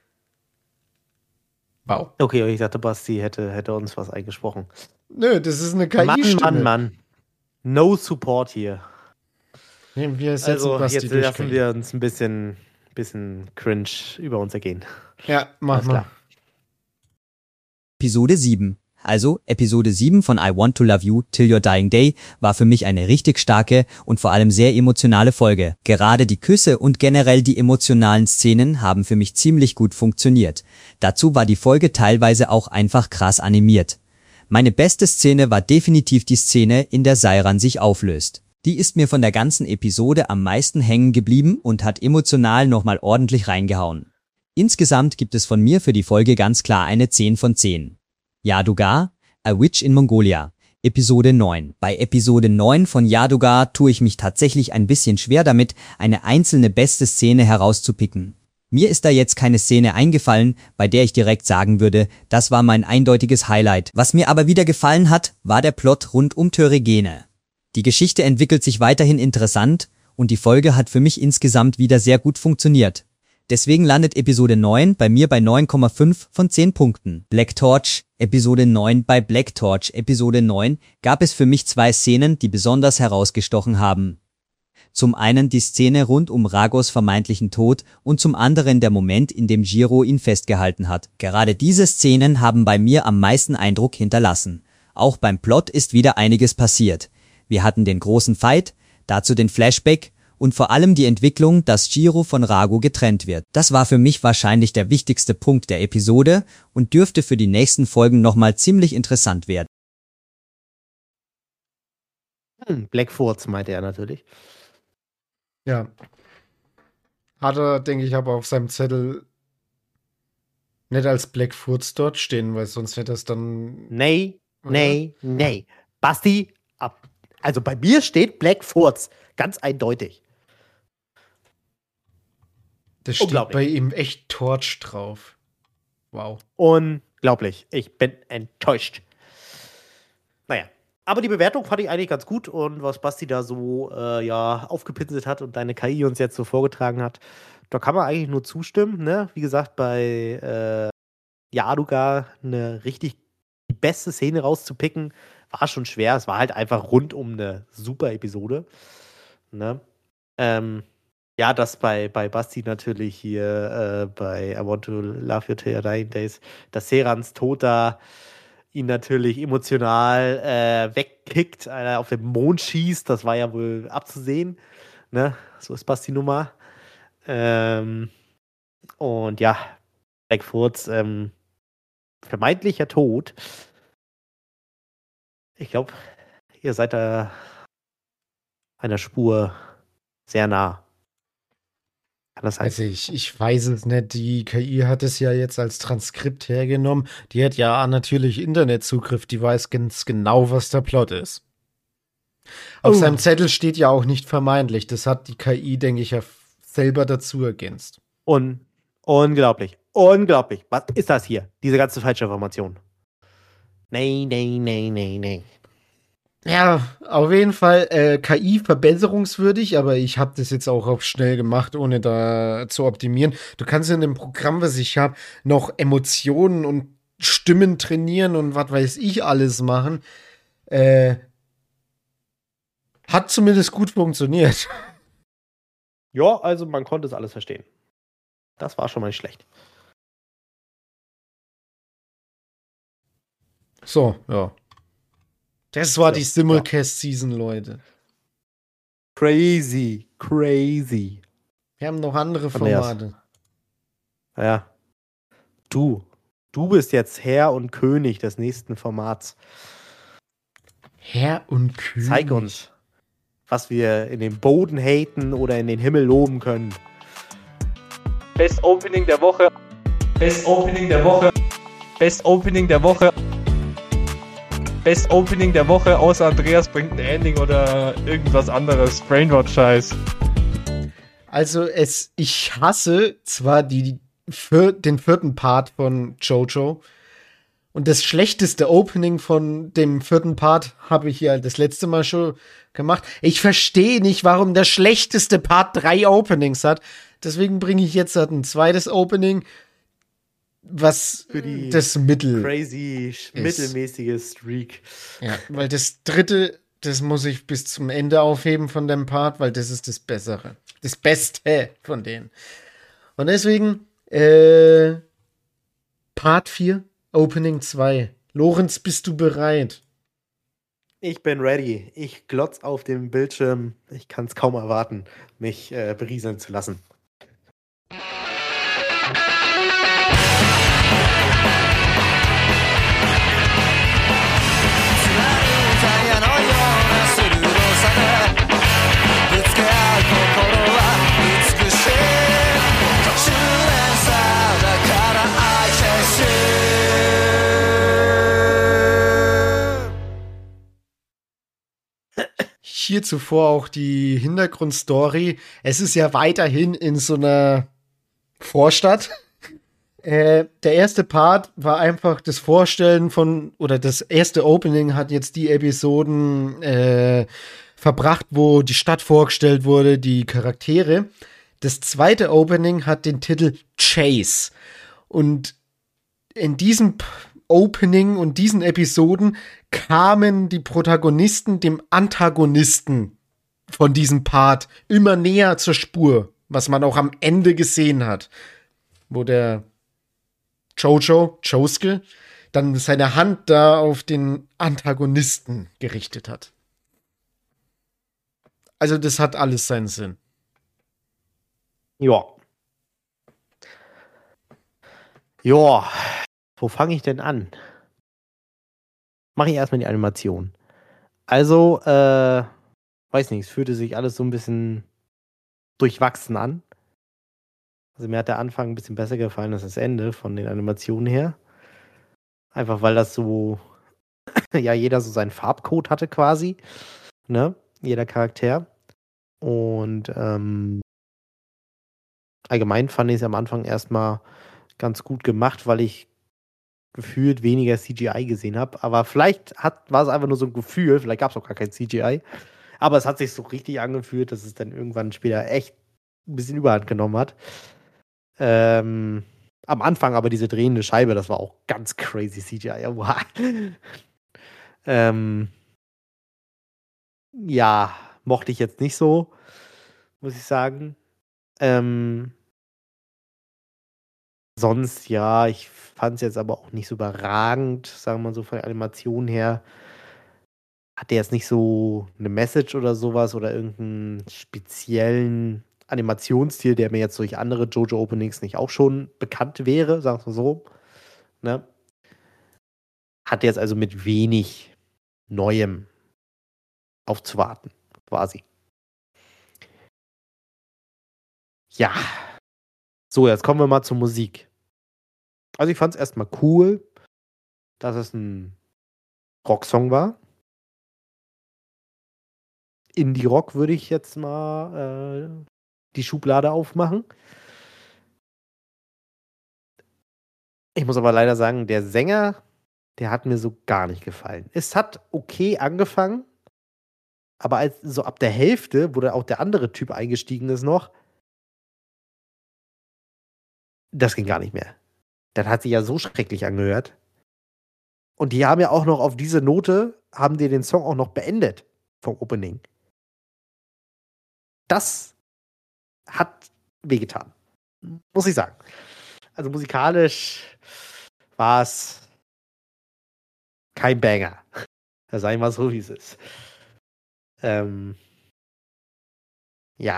Wow. Okay, ich dachte, Basti hätte, hätte uns was eingesprochen. Nö, das ist eine K Mann, I-Stimme. Mann, Mann. No support hier. Nee, wir setzen Also, Basti jetzt durch lassen K I. wir uns ein bisschen, bisschen cringe über uns ergehen. Ja, mach Alles mal. klar. Episode sieben. Also Episode sieben von I Want to Love You Till Your Dying Day war für mich eine richtig starke und vor allem sehr emotionale Folge. Gerade die Küsse und generell die emotionalen Szenen haben für mich ziemlich gut funktioniert. Dazu war die Folge teilweise auch einfach krass animiert. Meine beste Szene war definitiv die Szene, in der Seiran sich auflöst. Die ist mir von der ganzen Episode am meisten hängen geblieben und hat emotional nochmal ordentlich reingehauen. Insgesamt gibt es von mir für die Folge ganz klar eine zehn von zehn. Yadugar, A Witch in Mongolia, Episode neun. Bei Episode neun von Yadugar tue ich mich tatsächlich ein bisschen schwer damit, eine einzelne beste Szene herauszupicken. Mir ist da jetzt keine Szene eingefallen, bei der ich direkt sagen würde, das war mein eindeutiges Highlight. Was mir aber wieder gefallen hat, war der Plot rund um Töregene. Die Geschichte entwickelt sich weiterhin interessant und die Folge hat für mich insgesamt wieder sehr gut funktioniert. Deswegen landet Episode neun bei mir bei neun Komma fünf von zehn Punkten. Black Torch, Episode neun. Bei Black Torch, Episode neun, gab es für mich zwei Szenen, die besonders herausgestochen haben. Zum einen die Szene rund um Ragos vermeintlichen Tod und zum anderen der Moment, in dem Jiro ihn festgehalten hat. Gerade diese Szenen haben bei mir am meisten Eindruck hinterlassen. Auch beim Plot ist wieder einiges passiert. Wir hatten den großen Fight, dazu den Flashback und vor allem die Entwicklung, dass Jiro von Rago getrennt wird. Das war für mich wahrscheinlich der wichtigste Punkt der Episode und dürfte für die nächsten Folgen nochmal ziemlich interessant werden. Hm, Black Furz meinte er natürlich. Ja. Hat er, denke ich, aber auf seinem Zettel nicht als Black Furz dort stehen, weil sonst hätte er es dann. Nee, Oder? nee, nee. Basti, ab. Also bei mir steht Black Furz. Ganz eindeutig. Das steht Unglaublich. bei ihm echt Torch drauf. Wow. Unglaublich. Ich bin enttäuscht. Naja. Aber die Bewertung fand ich eigentlich ganz gut und was Basti da so äh, ja, aufgepinselt hat und deine K I uns jetzt so vorgetragen hat, da kann man eigentlich nur zustimmen. Ne? Wie gesagt, bei äh, Yadugar eine richtig die beste Szene rauszupicken, war schon schwer. Es war halt einfach rundum eine super Episode. Ne? Ähm, ja, das bei, bei Basti natürlich hier äh, bei I Want to Love You Till Your Dying Days, dass Serans Tod da ihn natürlich emotional äh, wegkickt, äh, auf den Mond schießt, das war ja wohl abzusehen. Ne? So ist Basti Nummer. Ähm, und ja, Black Furz, ähm, vermeintlicher Tod. Ich glaube, ihr seid da einer Spur sehr nah. Kann das sein? Also ich, ich weiß es nicht. Die K I hat es ja jetzt als Transkript hergenommen. Die hat ja natürlich Internetzugriff. Die weiß ganz genau, was der Plot ist. Auf Oh. seinem Zettel steht ja auch nicht vermeintlich. Das hat die K I, denke ich, ja selber dazu ergänzt. Un unglaublich. Unglaublich. Was ist das hier? Diese ganze falsche Information. Nee, nee, nee, nee, nee. Ja, auf jeden Fall äh, K I verbesserungswürdig, aber ich habe das jetzt auch auf schnell gemacht, ohne da zu optimieren. Du kannst in dem Programm, was ich habe, noch Emotionen und Stimmen trainieren und was weiß ich alles machen. Äh, hat zumindest gut funktioniert. Ja, also man konnte es alles verstehen. Das war schon mal nicht schlecht. So, ja. Das war So, die Simulcast-Season, Leute. Crazy, crazy. Wir haben noch andere Andreas. Formate. Ja. Du. Du bist jetzt Herr und König des nächsten Formats. Herr und König. Zeig uns, was wir in den Boden haten oder in den Himmel loben können. Best Opening der Woche. Best Opening der Woche. Best Opening der Woche. Best Opening der Woche, außer Andreas bringt ein Ending oder irgendwas anderes. Brainrot-Scheiß. Also es, ich hasse zwar die, vier, den vierten Part von Jojo und das schlechteste Opening von dem vierten Part habe ich ja das letzte Mal schon gemacht. Ich verstehe nicht, warum der schlechteste Part drei Openings hat. Deswegen bringe ich jetzt halt ein zweites Opening, was Für die das Mittel crazy, ist. mittelmäßige Streak. Ja, weil das dritte, das muss ich bis zum Ende aufheben von dem Part, weil das ist das Bessere. Das Beste von denen. Und deswegen, äh, Part vier, Opening zwei. Lorenz, bist du bereit? Ich bin ready. Ich glotz auf dem Bildschirm. Ich kann es kaum erwarten, mich äh, berieseln zu lassen. Hier zuvor auch die Hintergrundstory. Es ist ja weiterhin in so einer Vorstadt. Äh, der erste Part war einfach das Vorstellen von, oder das erste Opening hat jetzt die Episoden äh, verbracht, wo die Stadt vorgestellt wurde, die Charaktere. Das zweite Opening hat den Titel Chase. Und in diesem P- Opening und diesen Episoden kamen die Protagonisten dem Antagonisten von diesem Part immer näher zur Spur, was man auch am Ende gesehen hat, wo der Jojo, Josuke, dann seine Hand da auf den Antagonisten gerichtet hat. Also das hat alles seinen Sinn. Ja. Ja. Wo fange ich denn an? Mache ich erstmal die Animation. Also, äh, weiß nicht, es fühlte sich alles so ein bisschen durchwachsen an. Also mir hat der Anfang ein bisschen besser gefallen als das Ende von den Animationen her. Einfach weil das so, ja, jeder so seinen Farbcode hatte quasi. Ne? Jeder Charakter. Und ähm, allgemein fand ich es am Anfang erstmal ganz gut gemacht, weil ich gefühlt weniger C G I gesehen habe. Aber vielleicht hat, war es einfach nur so ein Gefühl, vielleicht gab es auch gar kein C G I. Aber es hat sich so richtig angefühlt, dass es dann irgendwann später echt ein bisschen Überhand genommen hat. Ähm, am Anfang aber diese drehende Scheibe, das war auch ganz crazy C G I. Wow. ähm, ja, mochte ich jetzt nicht so, muss ich sagen. Ähm, sonst, ja, ich fand es jetzt aber auch nicht so überragend, sagen wir mal so von der Animation her. Hatte jetzt nicht so eine Message oder sowas oder irgendeinen speziellen Animationsstil, der mir jetzt durch andere JoJo-Openings nicht auch schon bekannt wäre, sagen wir so. Ne? Hatte jetzt also mit wenig Neuem aufzuwarten, quasi. Ja. So, jetzt kommen wir mal zur Musik. Also ich fand es erstmal cool, dass es ein Rocksong war. Indie-Rock würde ich jetzt mal äh, die Schublade aufmachen. Ich muss aber leider sagen, der Sänger der hat mir so gar nicht gefallen. Es hat okay angefangen, aber als so ab der Hälfte, wo dann auch der andere Typ eingestiegen ist noch, das ging gar nicht mehr. Das hat sich ja so schrecklich angehört. Und die haben ja auch noch auf diese Note, haben die den Song auch noch beendet vom Opening. Das hat wehgetan. Muss ich sagen. Also musikalisch war es kein Banger. Da sag ich mal so, wie es ist. Ähm, ja.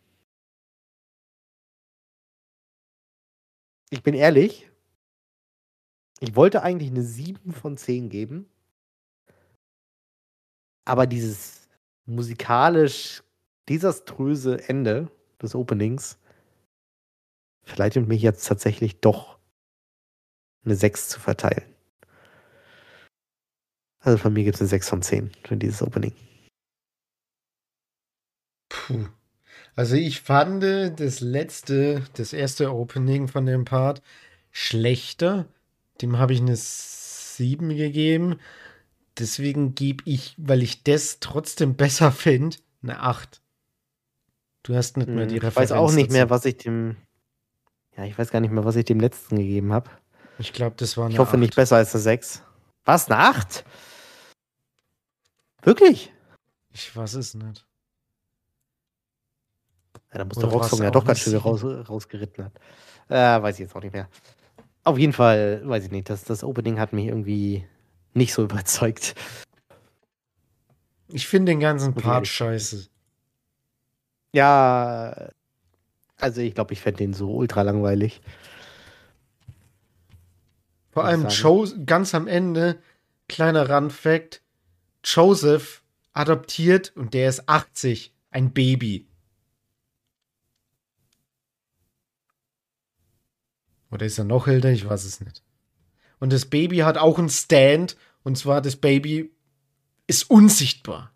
Ich bin ehrlich, ich wollte eigentlich eine sieben von zehn geben, aber dieses musikalisch desaströse Ende des Openings verleitet mich jetzt tatsächlich doch eine sechs zu verteilen. Also von mir gibt es eine sechs von zehn für dieses Opening. Puh. Also ich fand das letzte, das erste Opening von dem Part schlechter. Dem habe ich eine sieben gegeben. Deswegen gebe ich, weil ich das trotzdem besser finde, eine acht. Du hast nicht mehr die Ich Referenz weiß auch nicht dazu. mehr, was ich dem. Ja, ich weiß gar nicht mehr, was ich dem letzten gegeben habe. Ich glaube, das war eine Ich hoffe acht. nicht besser als eine sechs. Was, eine acht? Wirklich? Ich weiß es nicht. Ja, da muss Oder der Rocksong war's ja auch doch eine ganz schön sieben? raus, rausgeritten hat. Äh, weiß ich jetzt auch nicht mehr. Auf jeden Fall, weiß ich nicht, das, das Opening hat mich irgendwie nicht so überzeugt. Ich finde den ganzen Muss ich Part ehrlich sagen. scheiße. Ja, also ich glaube, ich fände den so ultra langweilig. Vor Muss ich allem sagen. Jo- ganz am Ende, kleiner Run-Fact, Joseph adoptiert und der ist achtzig, ein Baby. Oder ist er noch älter? Ich weiß es nicht. Und das Baby hat auch einen Stand, und zwar das Baby ist unsichtbar.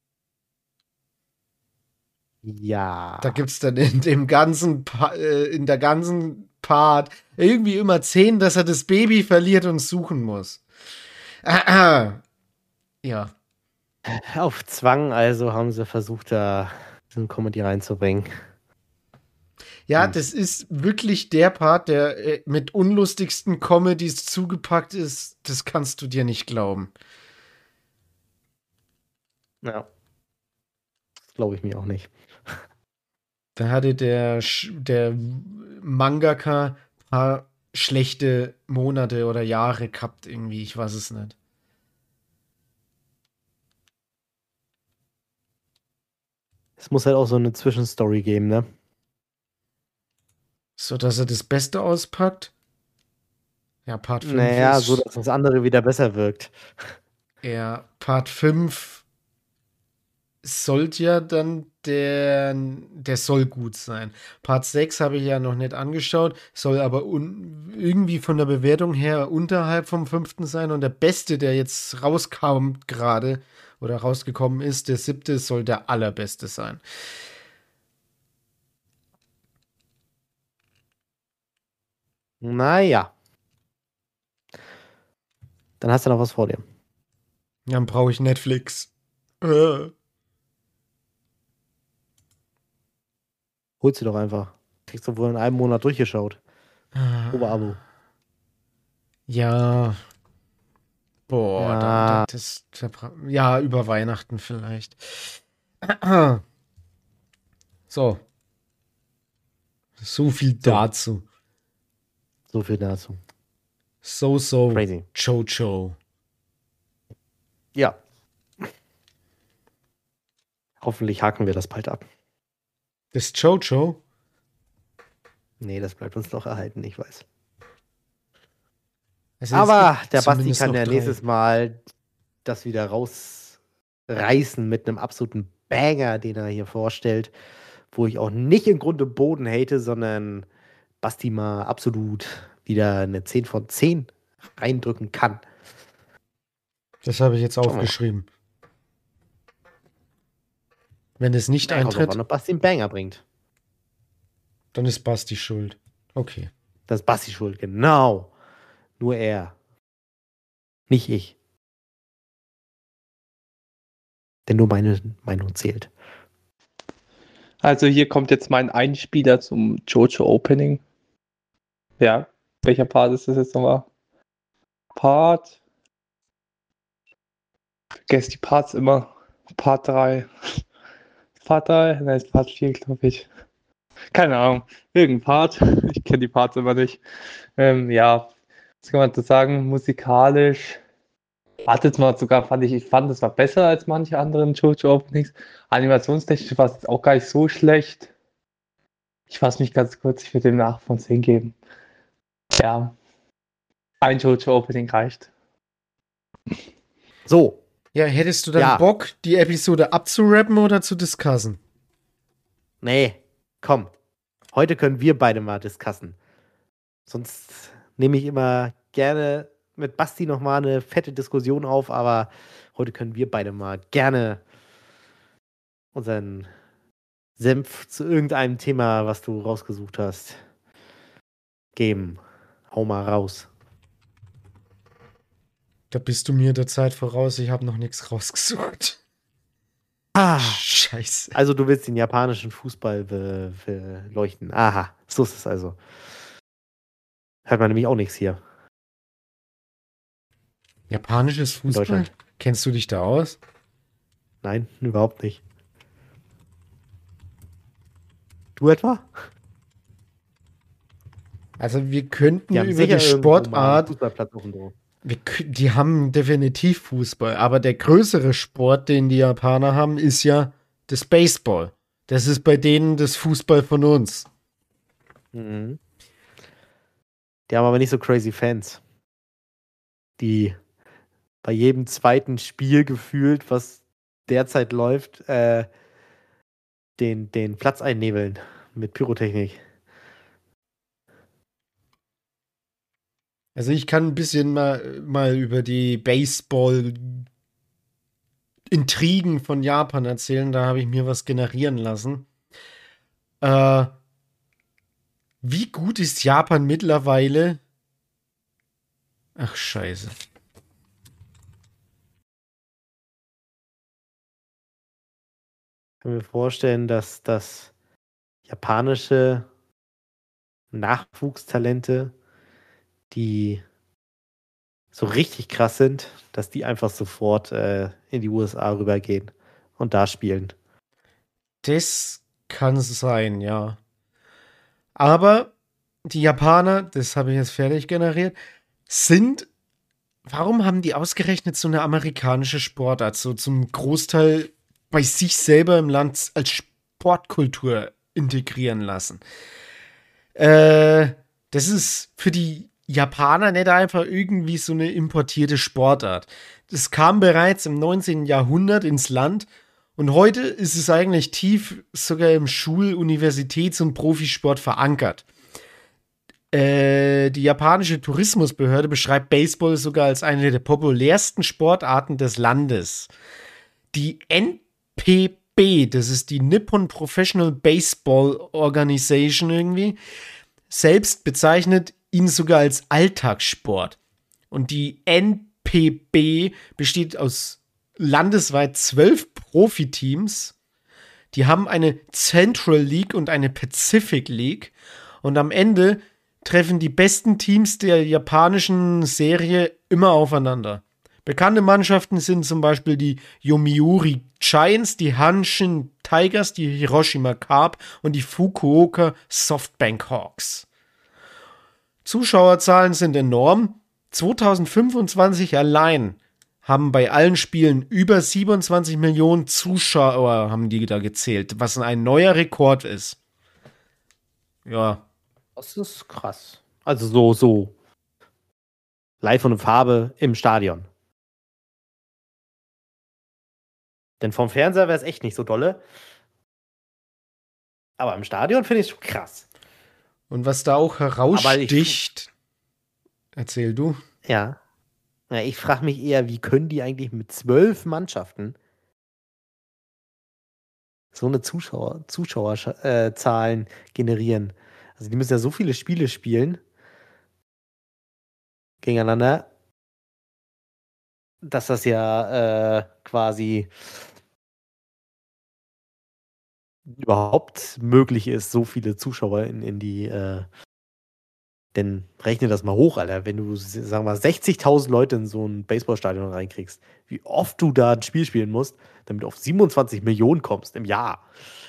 Ja. Da gibt es dann in dem ganzen pa äh, in der ganzen Part irgendwie immer Szenen, dass er das Baby verliert und suchen muss. Ah, ah. Ja. Auf Zwang also haben sie versucht, da so eine Comedy reinzubringen. Ja, Hm. das ist wirklich der Part, der äh, mit unlustigsten Comedies zugepackt ist. Das kannst du dir nicht glauben. Ja. Das glaube ich mir auch nicht. Da hatte der, Sch- der Mangaka ein paar schlechte Monate oder Jahre gehabt, irgendwie. Ich weiß es nicht. Es muss halt auch so eine Zwischenstory geben, ne? So, dass er das Beste auspackt. Ja, Part fünf Naja, ist. so, dass das andere wieder besser wirkt. Ja, Part fünf sollte ja dann der, der soll gut sein. Part sechs habe ich ja noch nicht angeschaut, soll aber un, irgendwie von der Bewertung her unterhalb vom fünften sein und der beste, der jetzt rauskam gerade oder rausgekommen ist, der siebte, soll der allerbeste sein. Naja. Dann hast du noch was vor dir. Dann brauche ich Netflix. Äh. Holst du doch einfach. Kriegst du wohl in einem Monat durchgeschaut. Oberabo. Ja. Boah, Ja. dann, das, das, ja, über Weihnachten vielleicht. So. So viel So. dazu. So viel dazu. So, so. Crazy. Jojo. Ja. Hoffentlich haken wir das bald ab. Das Jojo? Nee, das bleibt uns noch erhalten, ich weiß. Also Aber es gibt der Basti zumindest kann noch ja drei. nächstes Mal das wieder rausreißen mit einem absoluten Banger, den er hier vorstellt, wo ich auch nicht im Grunde Boden hate, sondern Basti mal absolut wieder eine zehn von zehn reindrücken kann. Das habe ich jetzt Schauen wir mal. aufgeschrieben. Wenn es nicht Ja, kommt drauf eintritt, an, ob Basti einen Banger bringt. dann ist Basti schuld. Okay. Das ist Basti schuld, genau. Nur er. Nicht ich. Denn nur meine Meinung zählt. Also hier kommt jetzt mein Einspieler zum Jojo Opening. Ja, welcher Part ist das jetzt nochmal? Part. Vergesst die Parts immer. Part drei. Part drei? Nein, ist Part vier, glaube ich. Keine Ahnung. Irgendein Part. Ich kenne die Parts immer nicht. Ähm, ja, was kann man dazu sagen? Musikalisch. Wartet mal, sogar fand ich, ich fand, es war besser als manche anderen Jojo Openings. Animationstechnisch war es auch gar nicht so schlecht. Ich fasse mich ganz kurz, ich würde dem nach von zehn geben. Ja, ein Jojo Opening reicht. So. Ja, hättest du dann Ja. Bock, die Episode abzurappen oder zu discussen? Nee, komm. Heute können wir beide mal discussen. Sonst nehme ich immer gerne mit Basti nochmal eine fette Diskussion auf, aber heute können wir beide mal gerne unseren Senf zu irgendeinem Thema, was du rausgesucht hast, geben. Hau mal raus. Da bist du mir der Zeit voraus, ich habe noch nichts rausgesucht. Ah, Scheiße. also du willst den japanischen Fußball be- beleuchten. Aha, so ist es also. Hört man nämlich auch nichts hier. Japanisches Fußball? Deutschland. Kennst du dich da aus? Nein, überhaupt nicht. Du etwa? Also wir könnten Die haben über sicher die irgendwo mal einen Sportart, Fußballplatz auf dem Dorf. wir, kö- die haben definitiv Fußball, aber der größere Sport, den die Japaner haben, ist ja das Baseball. Das ist bei denen das Fußball von uns. Mhm. Die haben aber nicht so crazy Fans. Die bei jedem zweiten Spiel gefühlt, was derzeit läuft, äh, den, den Platz einnebeln mit Pyrotechnik. Also ich kann ein bisschen mal, mal über die Baseball-Intrigen von Japan erzählen. Da habe ich mir was generieren lassen. Äh, wie gut ist Japan mittlerweile? Ach, scheiße. Ich kann mir vorstellen, dass das japanische Nachwuchstalente, die so richtig krass sind, dass die einfach sofort äh, in die U S A rübergehen und da spielen. Das kann sein, ja. Aber die Japaner, das habe ich jetzt fertig generiert, sind. Warum haben die ausgerechnet so eine amerikanische Sportart so zum Großteil bei sich selber im Land als Sportkultur integrieren lassen? Äh, das ist für die Japaner nicht einfach irgendwie so eine importierte Sportart. Das kam bereits im neunzehnten Jahrhundert ins Land und heute ist es eigentlich tief sogar im Schul-, Universitäts- und Profisport verankert. Äh, die japanische Tourismusbehörde beschreibt Baseball sogar als eine der populärsten Sportarten des Landes. Die N P B, das ist die Nippon Professional Baseball Organization irgendwie, selbst bezeichnet ihn sogar als Alltagssport. Und die N P B besteht aus landesweit zwölf Profiteams. Die haben eine Central League und eine Pacific League. Und am Ende treffen die besten Teams der japanischen Serie immer aufeinander. Bekannte Mannschaften sind zum Beispiel die Yomiuri Giants, die Hanshin Tigers, die Hiroshima Carp und die Fukuoka Softbank Hawks. Zuschauerzahlen sind enorm. zweitausendfünfundzwanzig allein haben bei allen Spielen über siebenundzwanzig Millionen Zuschauer haben die da gezählt, was ein neuer Rekord ist. Ja. Das ist krass. Also so, so live und in Farbe im Stadion. Denn vom Fernseher wäre es echt nicht so dolle. Aber im Stadion finde ich es schon krass. Und was da auch heraussticht, erzähl du. Ja. ja ich frage mich eher, wie können die eigentlich mit zwölf Mannschaften so eine Zuschauer, Zuschauerzahlen generieren? Also die müssen ja so viele Spiele spielen gegeneinander. dass das ja äh, quasi überhaupt möglich ist, so viele Zuschauer in, in die, äh, denn rechne das mal hoch, Alter, wenn du, sagen wir mal, sechzigtausend Leute in so ein Baseballstadion reinkriegst, wie oft du da ein Spiel spielen musst, damit du auf siebenundzwanzig Millionen kommst im Jahr.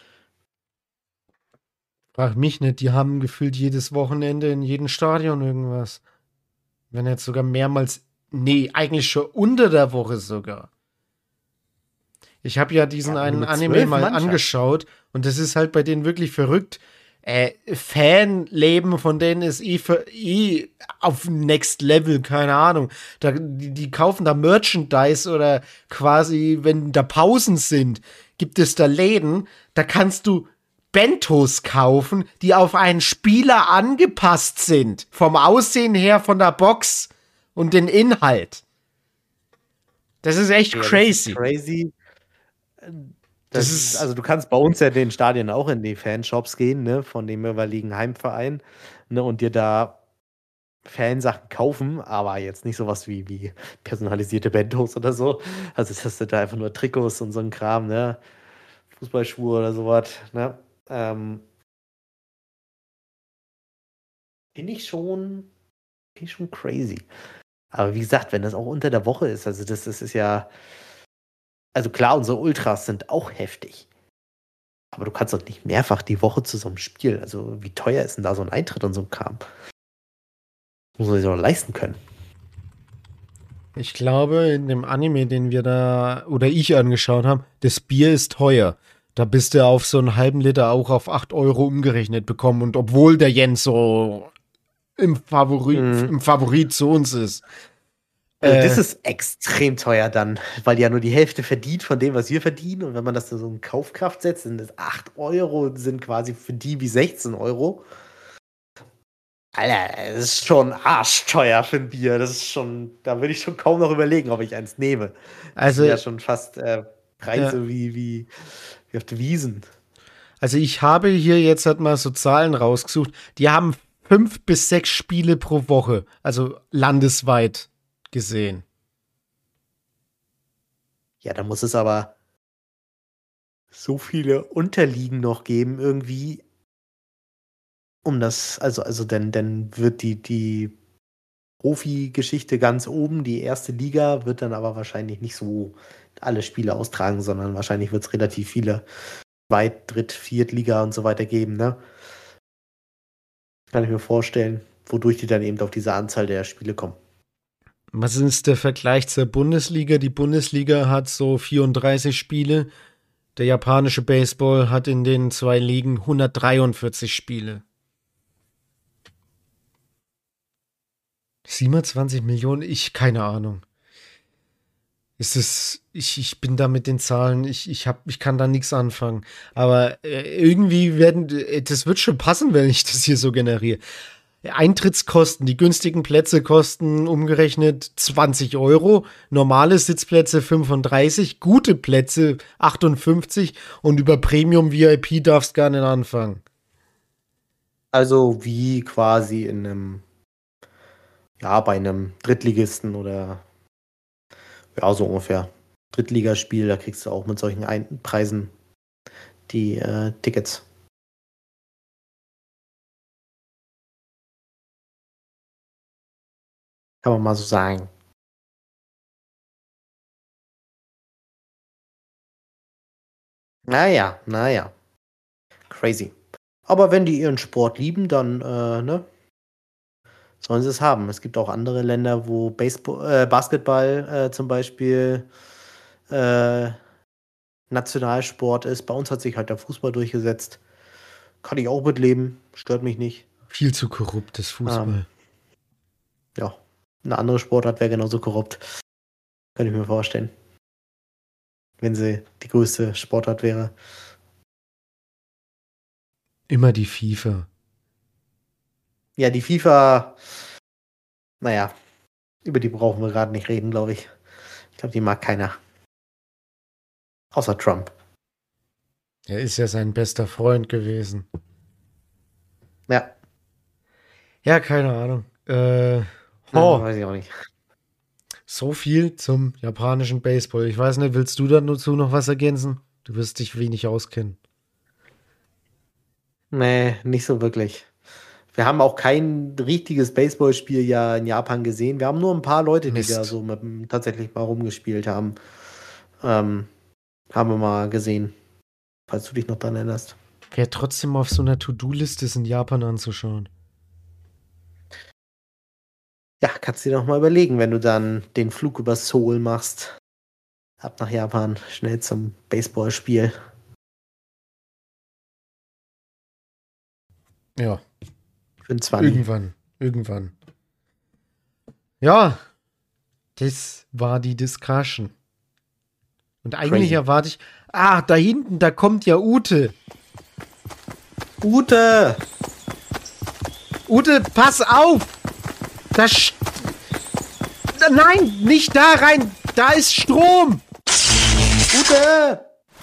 Frag mich nicht, die haben gefühlt jedes Wochenende in jedem Stadion irgendwas. Wenn jetzt sogar mehrmals, nee, eigentlich schon unter der Woche sogar. Ich habe ja diesen Ja, einen mit Anime zwölf mal Mannschaften. angeschaut und das ist halt bei denen wirklich verrückt. Äh, Fanleben von denen ist eh, für, eh auf Next Level, keine Ahnung. Da, die, die kaufen da Merchandise oder quasi, wenn da Pausen sind, gibt es da Läden, da kannst du Bentos kaufen, die auf einen Spieler angepasst sind. Vom Aussehen her, von der Box und den Inhalt. Das ist echt Ja, das crazy. ist crazy. Das Das ist- ist, also du kannst bei uns ja in den Stadien auch in die Fanshops gehen, ne, von dem jeweiligen Heimverein, ne, und dir da Fansachen kaufen, aber jetzt nicht sowas wie, wie personalisierte Bentos oder so. Also das sind da einfach nur Trikots und so ein Kram, ne, Fußballschuhe oder sowas, ne. Ähm, Finde ich schon, finde ich schon crazy. Aber wie gesagt, wenn das auch unter der Woche ist, also das, das ist ja, also klar, unsere Ultras sind auch heftig. Aber du kannst doch nicht mehrfach die Woche zu so einem Spiel. Also wie teuer ist denn da so ein Eintritt und so ein Kram? Muss man sich doch leisten können. Ich glaube, in dem Anime, den wir da oder ich angeschaut haben, das Bier ist teuer. Da bist du auf so einen halben Liter auch auf acht Euro umgerechnet bekommen. Und obwohl der Jens so im Favorit, Mhm. im Favorit zu uns ist. Also Äh, das ist extrem teuer dann, weil die ja nur die Hälfte verdient von dem, was wir verdienen. Und wenn man das so in Kaufkraft setzt, sind das acht Euro, sind quasi für die wie sechzehn Euro. Alter, das ist schon arschteuer für ein Bier. Das ist schon, da würde ich schon kaum noch überlegen, ob ich eins nehme. Das Also- sind ja schon fast äh, Preise Ja. wie, wie, wie auf der Wiesen. Also ich habe hier jetzt halt mal so Zahlen rausgesucht. Die haben fünf bis sechs Spiele pro Woche, also landesweit gesehen. Ja, da muss es aber so viele Unterliegen noch geben, irgendwie, um das, also, also dann, dann wird die, die Profi-Geschichte ganz oben, die erste Liga, wird dann aber wahrscheinlich nicht so alle Spiele austragen, sondern wahrscheinlich wird es relativ viele Zweit-, Dritt-, Viertliga und so weiter geben, ne? Kann ich mir vorstellen, wodurch die dann eben auf diese Anzahl der Spiele kommen. Was ist der Vergleich zur Bundesliga? Die Bundesliga hat so vierunddreißig Spiele. Der japanische Baseball hat in den zwei Ligen hundertdreiundvierzig Spiele. siebenundzwanzig Millionen? Ich, keine Ahnung. Ist es, ich, ich bin da mit den Zahlen, ich, ich, hab, ich kann da nichts anfangen. Aber äh, irgendwie werden, äh, das wird schon passen, wenn ich das hier so generiere. Eintrittskosten, die günstigen Plätze kosten umgerechnet zwanzig Euro, normale Sitzplätze fünfunddreißig, gute Plätze achtundfünfzig und über Premium V I P darfst gar nicht anfangen. Also wie quasi in einem, ja, bei einem Drittligisten oder ja, so ungefähr. Drittligaspiel, da kriegst du auch mit solchen Ein Preisen die äh, Tickets. Kann man mal so sagen. Naja, naja. Crazy. Aber wenn die ihren Sport lieben, dann, äh, ne, sollen sie es haben. Es gibt auch andere Länder, wo Baseball, äh, Basketball äh, zum Beispiel äh, Nationalsport ist. Bei uns hat sich halt der Fußball durchgesetzt. Kann ich auch mitleben. Stört mich nicht. Viel zu korruptes Fußball. Ähm, ja, eine andere Sportart wäre genauso korrupt. Kann ich mir vorstellen. Wenn sie die größte Sportart wäre. Immer die FIFA. Ja, die FIFA, naja, über die brauchen wir gerade nicht reden, glaube ich. Ich glaube, die mag keiner. Außer Trump. Er ist ja sein bester Freund gewesen. Ja, Ja, keine Ahnung. Äh, oh. oh, Weiß ich auch nicht. So viel zum japanischen Baseball. Ich weiß nicht, willst du dazu noch was ergänzen? Du wirst dich wenig auskennen. Nee, nicht so wirklich. Wir haben auch kein richtiges Baseballspiel ja in Japan gesehen. Wir haben nur ein paar Leute, Mist. die da so mit, dem- tatsächlich mal rumgespielt haben. Ähm, haben wir mal gesehen. Falls du dich noch dran erinnerst. Wäre trotzdem auf so einer To-Do-Liste ist in Japan anzuschauen. Ja, kannst du dir noch mal überlegen, wenn du dann den Flug über Seoul machst. Ab nach Japan, schnell zum Baseballspiel. Ja, Für ein zwanzig. irgendwann. Irgendwann. Ja, das war die Discussion. Und eigentlich Crazy. erwarte ich. Ah, da hinten, da kommt ja Ute. Ute! Ute, pass auf! Da sch- Nein, nicht da rein! Da ist Strom! Ute!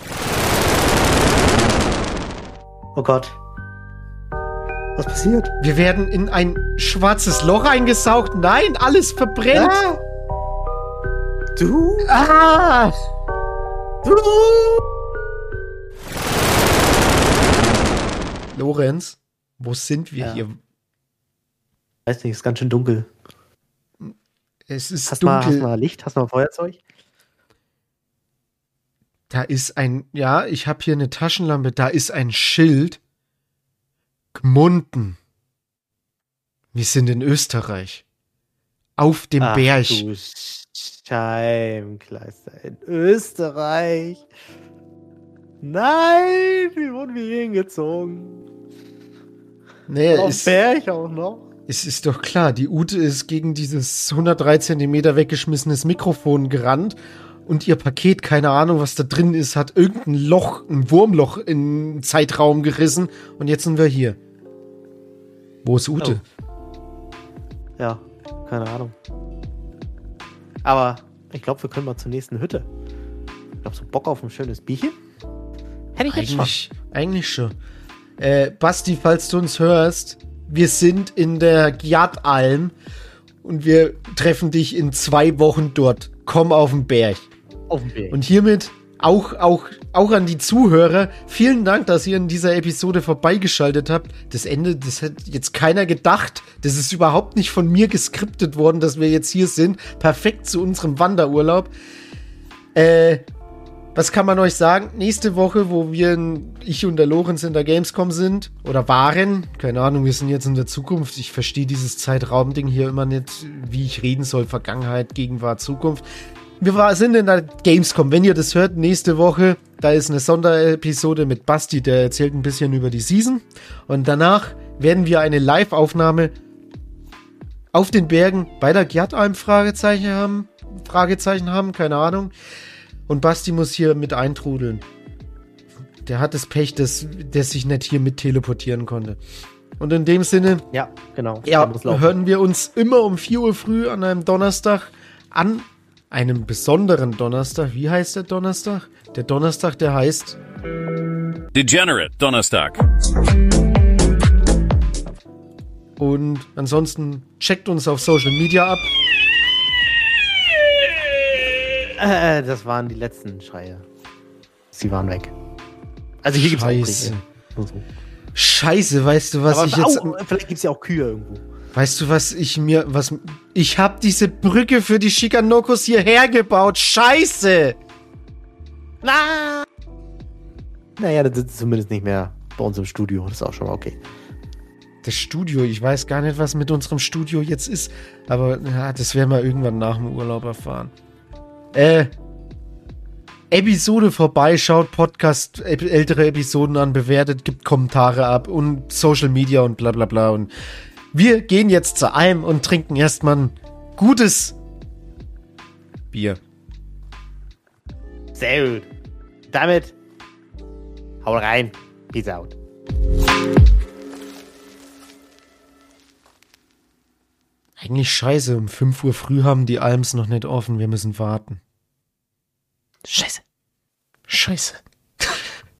Oh Gott. Was passiert? Wir werden in ein schwarzes Loch eingesaugt. Nein, alles verbrennt. Ah! Du? Ah! Du? Lorenz, wo sind wir Ja. hier? Weiß nicht, ist ganz schön dunkel. Es ist Hast du mal, dunkel. hast mal Licht? Hast du mal Feuerzeug? Da ist ein, ja, ich habe hier eine Taschenlampe. Da ist ein Schild. Gmunden. Wir sind in Österreich. Auf dem Ach, Berg. du Scheibenkleister. In Österreich. Nein, wie wurden wir hier hingezogen? Nee, Auf es, Berg auch noch. es ist doch klar, die Ute ist gegen dieses hundertdrei Zentimeter weggeschmissenes Mikrofon gerannt und ihr Paket, keine Ahnung, was da drin ist, hat irgendein Loch, ein Wurmloch in den Zeitraum gerissen und jetzt sind wir hier. Wo ist Ute? Ja, keine Ahnung. Aber ich glaube, wir können mal zur nächsten Hütte. Ich glaube, so Bock auf ein schönes Bierchen? Hätte ich jetzt schon. Eigentlich, eigentlich schon. Äh, Basti, falls du uns hörst, wir sind in der Gjat-Alm und wir treffen dich in zwei Wochen dort. Komm auf den Berg. Auf dem Berg. Und hiermit auch, auch, auch an die Zuhörer, vielen Dank, dass ihr in dieser Episode vorbeigeschaltet habt. Das Ende, das hat jetzt keiner gedacht. Das ist überhaupt nicht von mir geskriptet worden, dass wir jetzt hier sind. Perfekt zu unserem Wanderurlaub. Äh, was kann man euch sagen? Nächste Woche, wo wir, in, ich und der Lorenz in der Gamescom sind, oder waren, keine Ahnung, wir sind jetzt in der Zukunft. Ich verstehe dieses Zeitraumding hier immer nicht, wie ich reden soll. Vergangenheit, Gegenwart, Zukunft. Wir war, sind in der Gamescom. Wenn ihr das hört, nächste Woche, da ist eine Sonderepisode mit Basti, der erzählt ein bisschen über die Season. Und danach werden wir eine Live-Aufnahme auf den Bergen bei der Gjat-Alm Fragezeichen haben. Fragezeichen haben, keine Ahnung. Und Basti muss hier mit eintrudeln. Der hat das Pech, dass der sich nicht hier mit teleportieren konnte. Und in dem Sinne, Ja, genau. ja, Der muss laufen. hören wir uns immer um vier Uhr früh an einem Donnerstag an. Einem besonderen Donnerstag. Wie heißt der Donnerstag? Der Donnerstag, der heißt Degenerate Donnerstag. Und ansonsten checkt uns auf Social Media ab. Äh, das waren die letzten Schreie. Sie waren weg. Also hier gibt's auch Scheiße. Kriege. So, so. Scheiße, weißt du, was Aber ich jetzt... au, vielleicht gibt's ja auch Kühe irgendwo. Weißt du, was ich mir... was Ich habe diese Brücke für die Shikanokos hierher gebaut. Scheiße! Na! Naja, das ist zumindest nicht mehr bei uns im Studio. Das ist auch schon mal okay. Das Studio, ich weiß gar nicht, was mit unserem Studio jetzt ist. Aber ja, das werden wir irgendwann nach dem Urlaub erfahren. Äh... Episode vorbei, schaut Podcast, ältere Episoden an, bewertet, gibt Kommentare ab und Social Media und bla bla bla. Und wir gehen jetzt zur Alm und trinken erstmal ein gutes Bier. Sehr gut. Damit hau rein. Peace out. Eigentlich scheiße, um fünf Uhr früh haben die Alms noch nicht offen, wir müssen warten. Scheiße. Scheiße.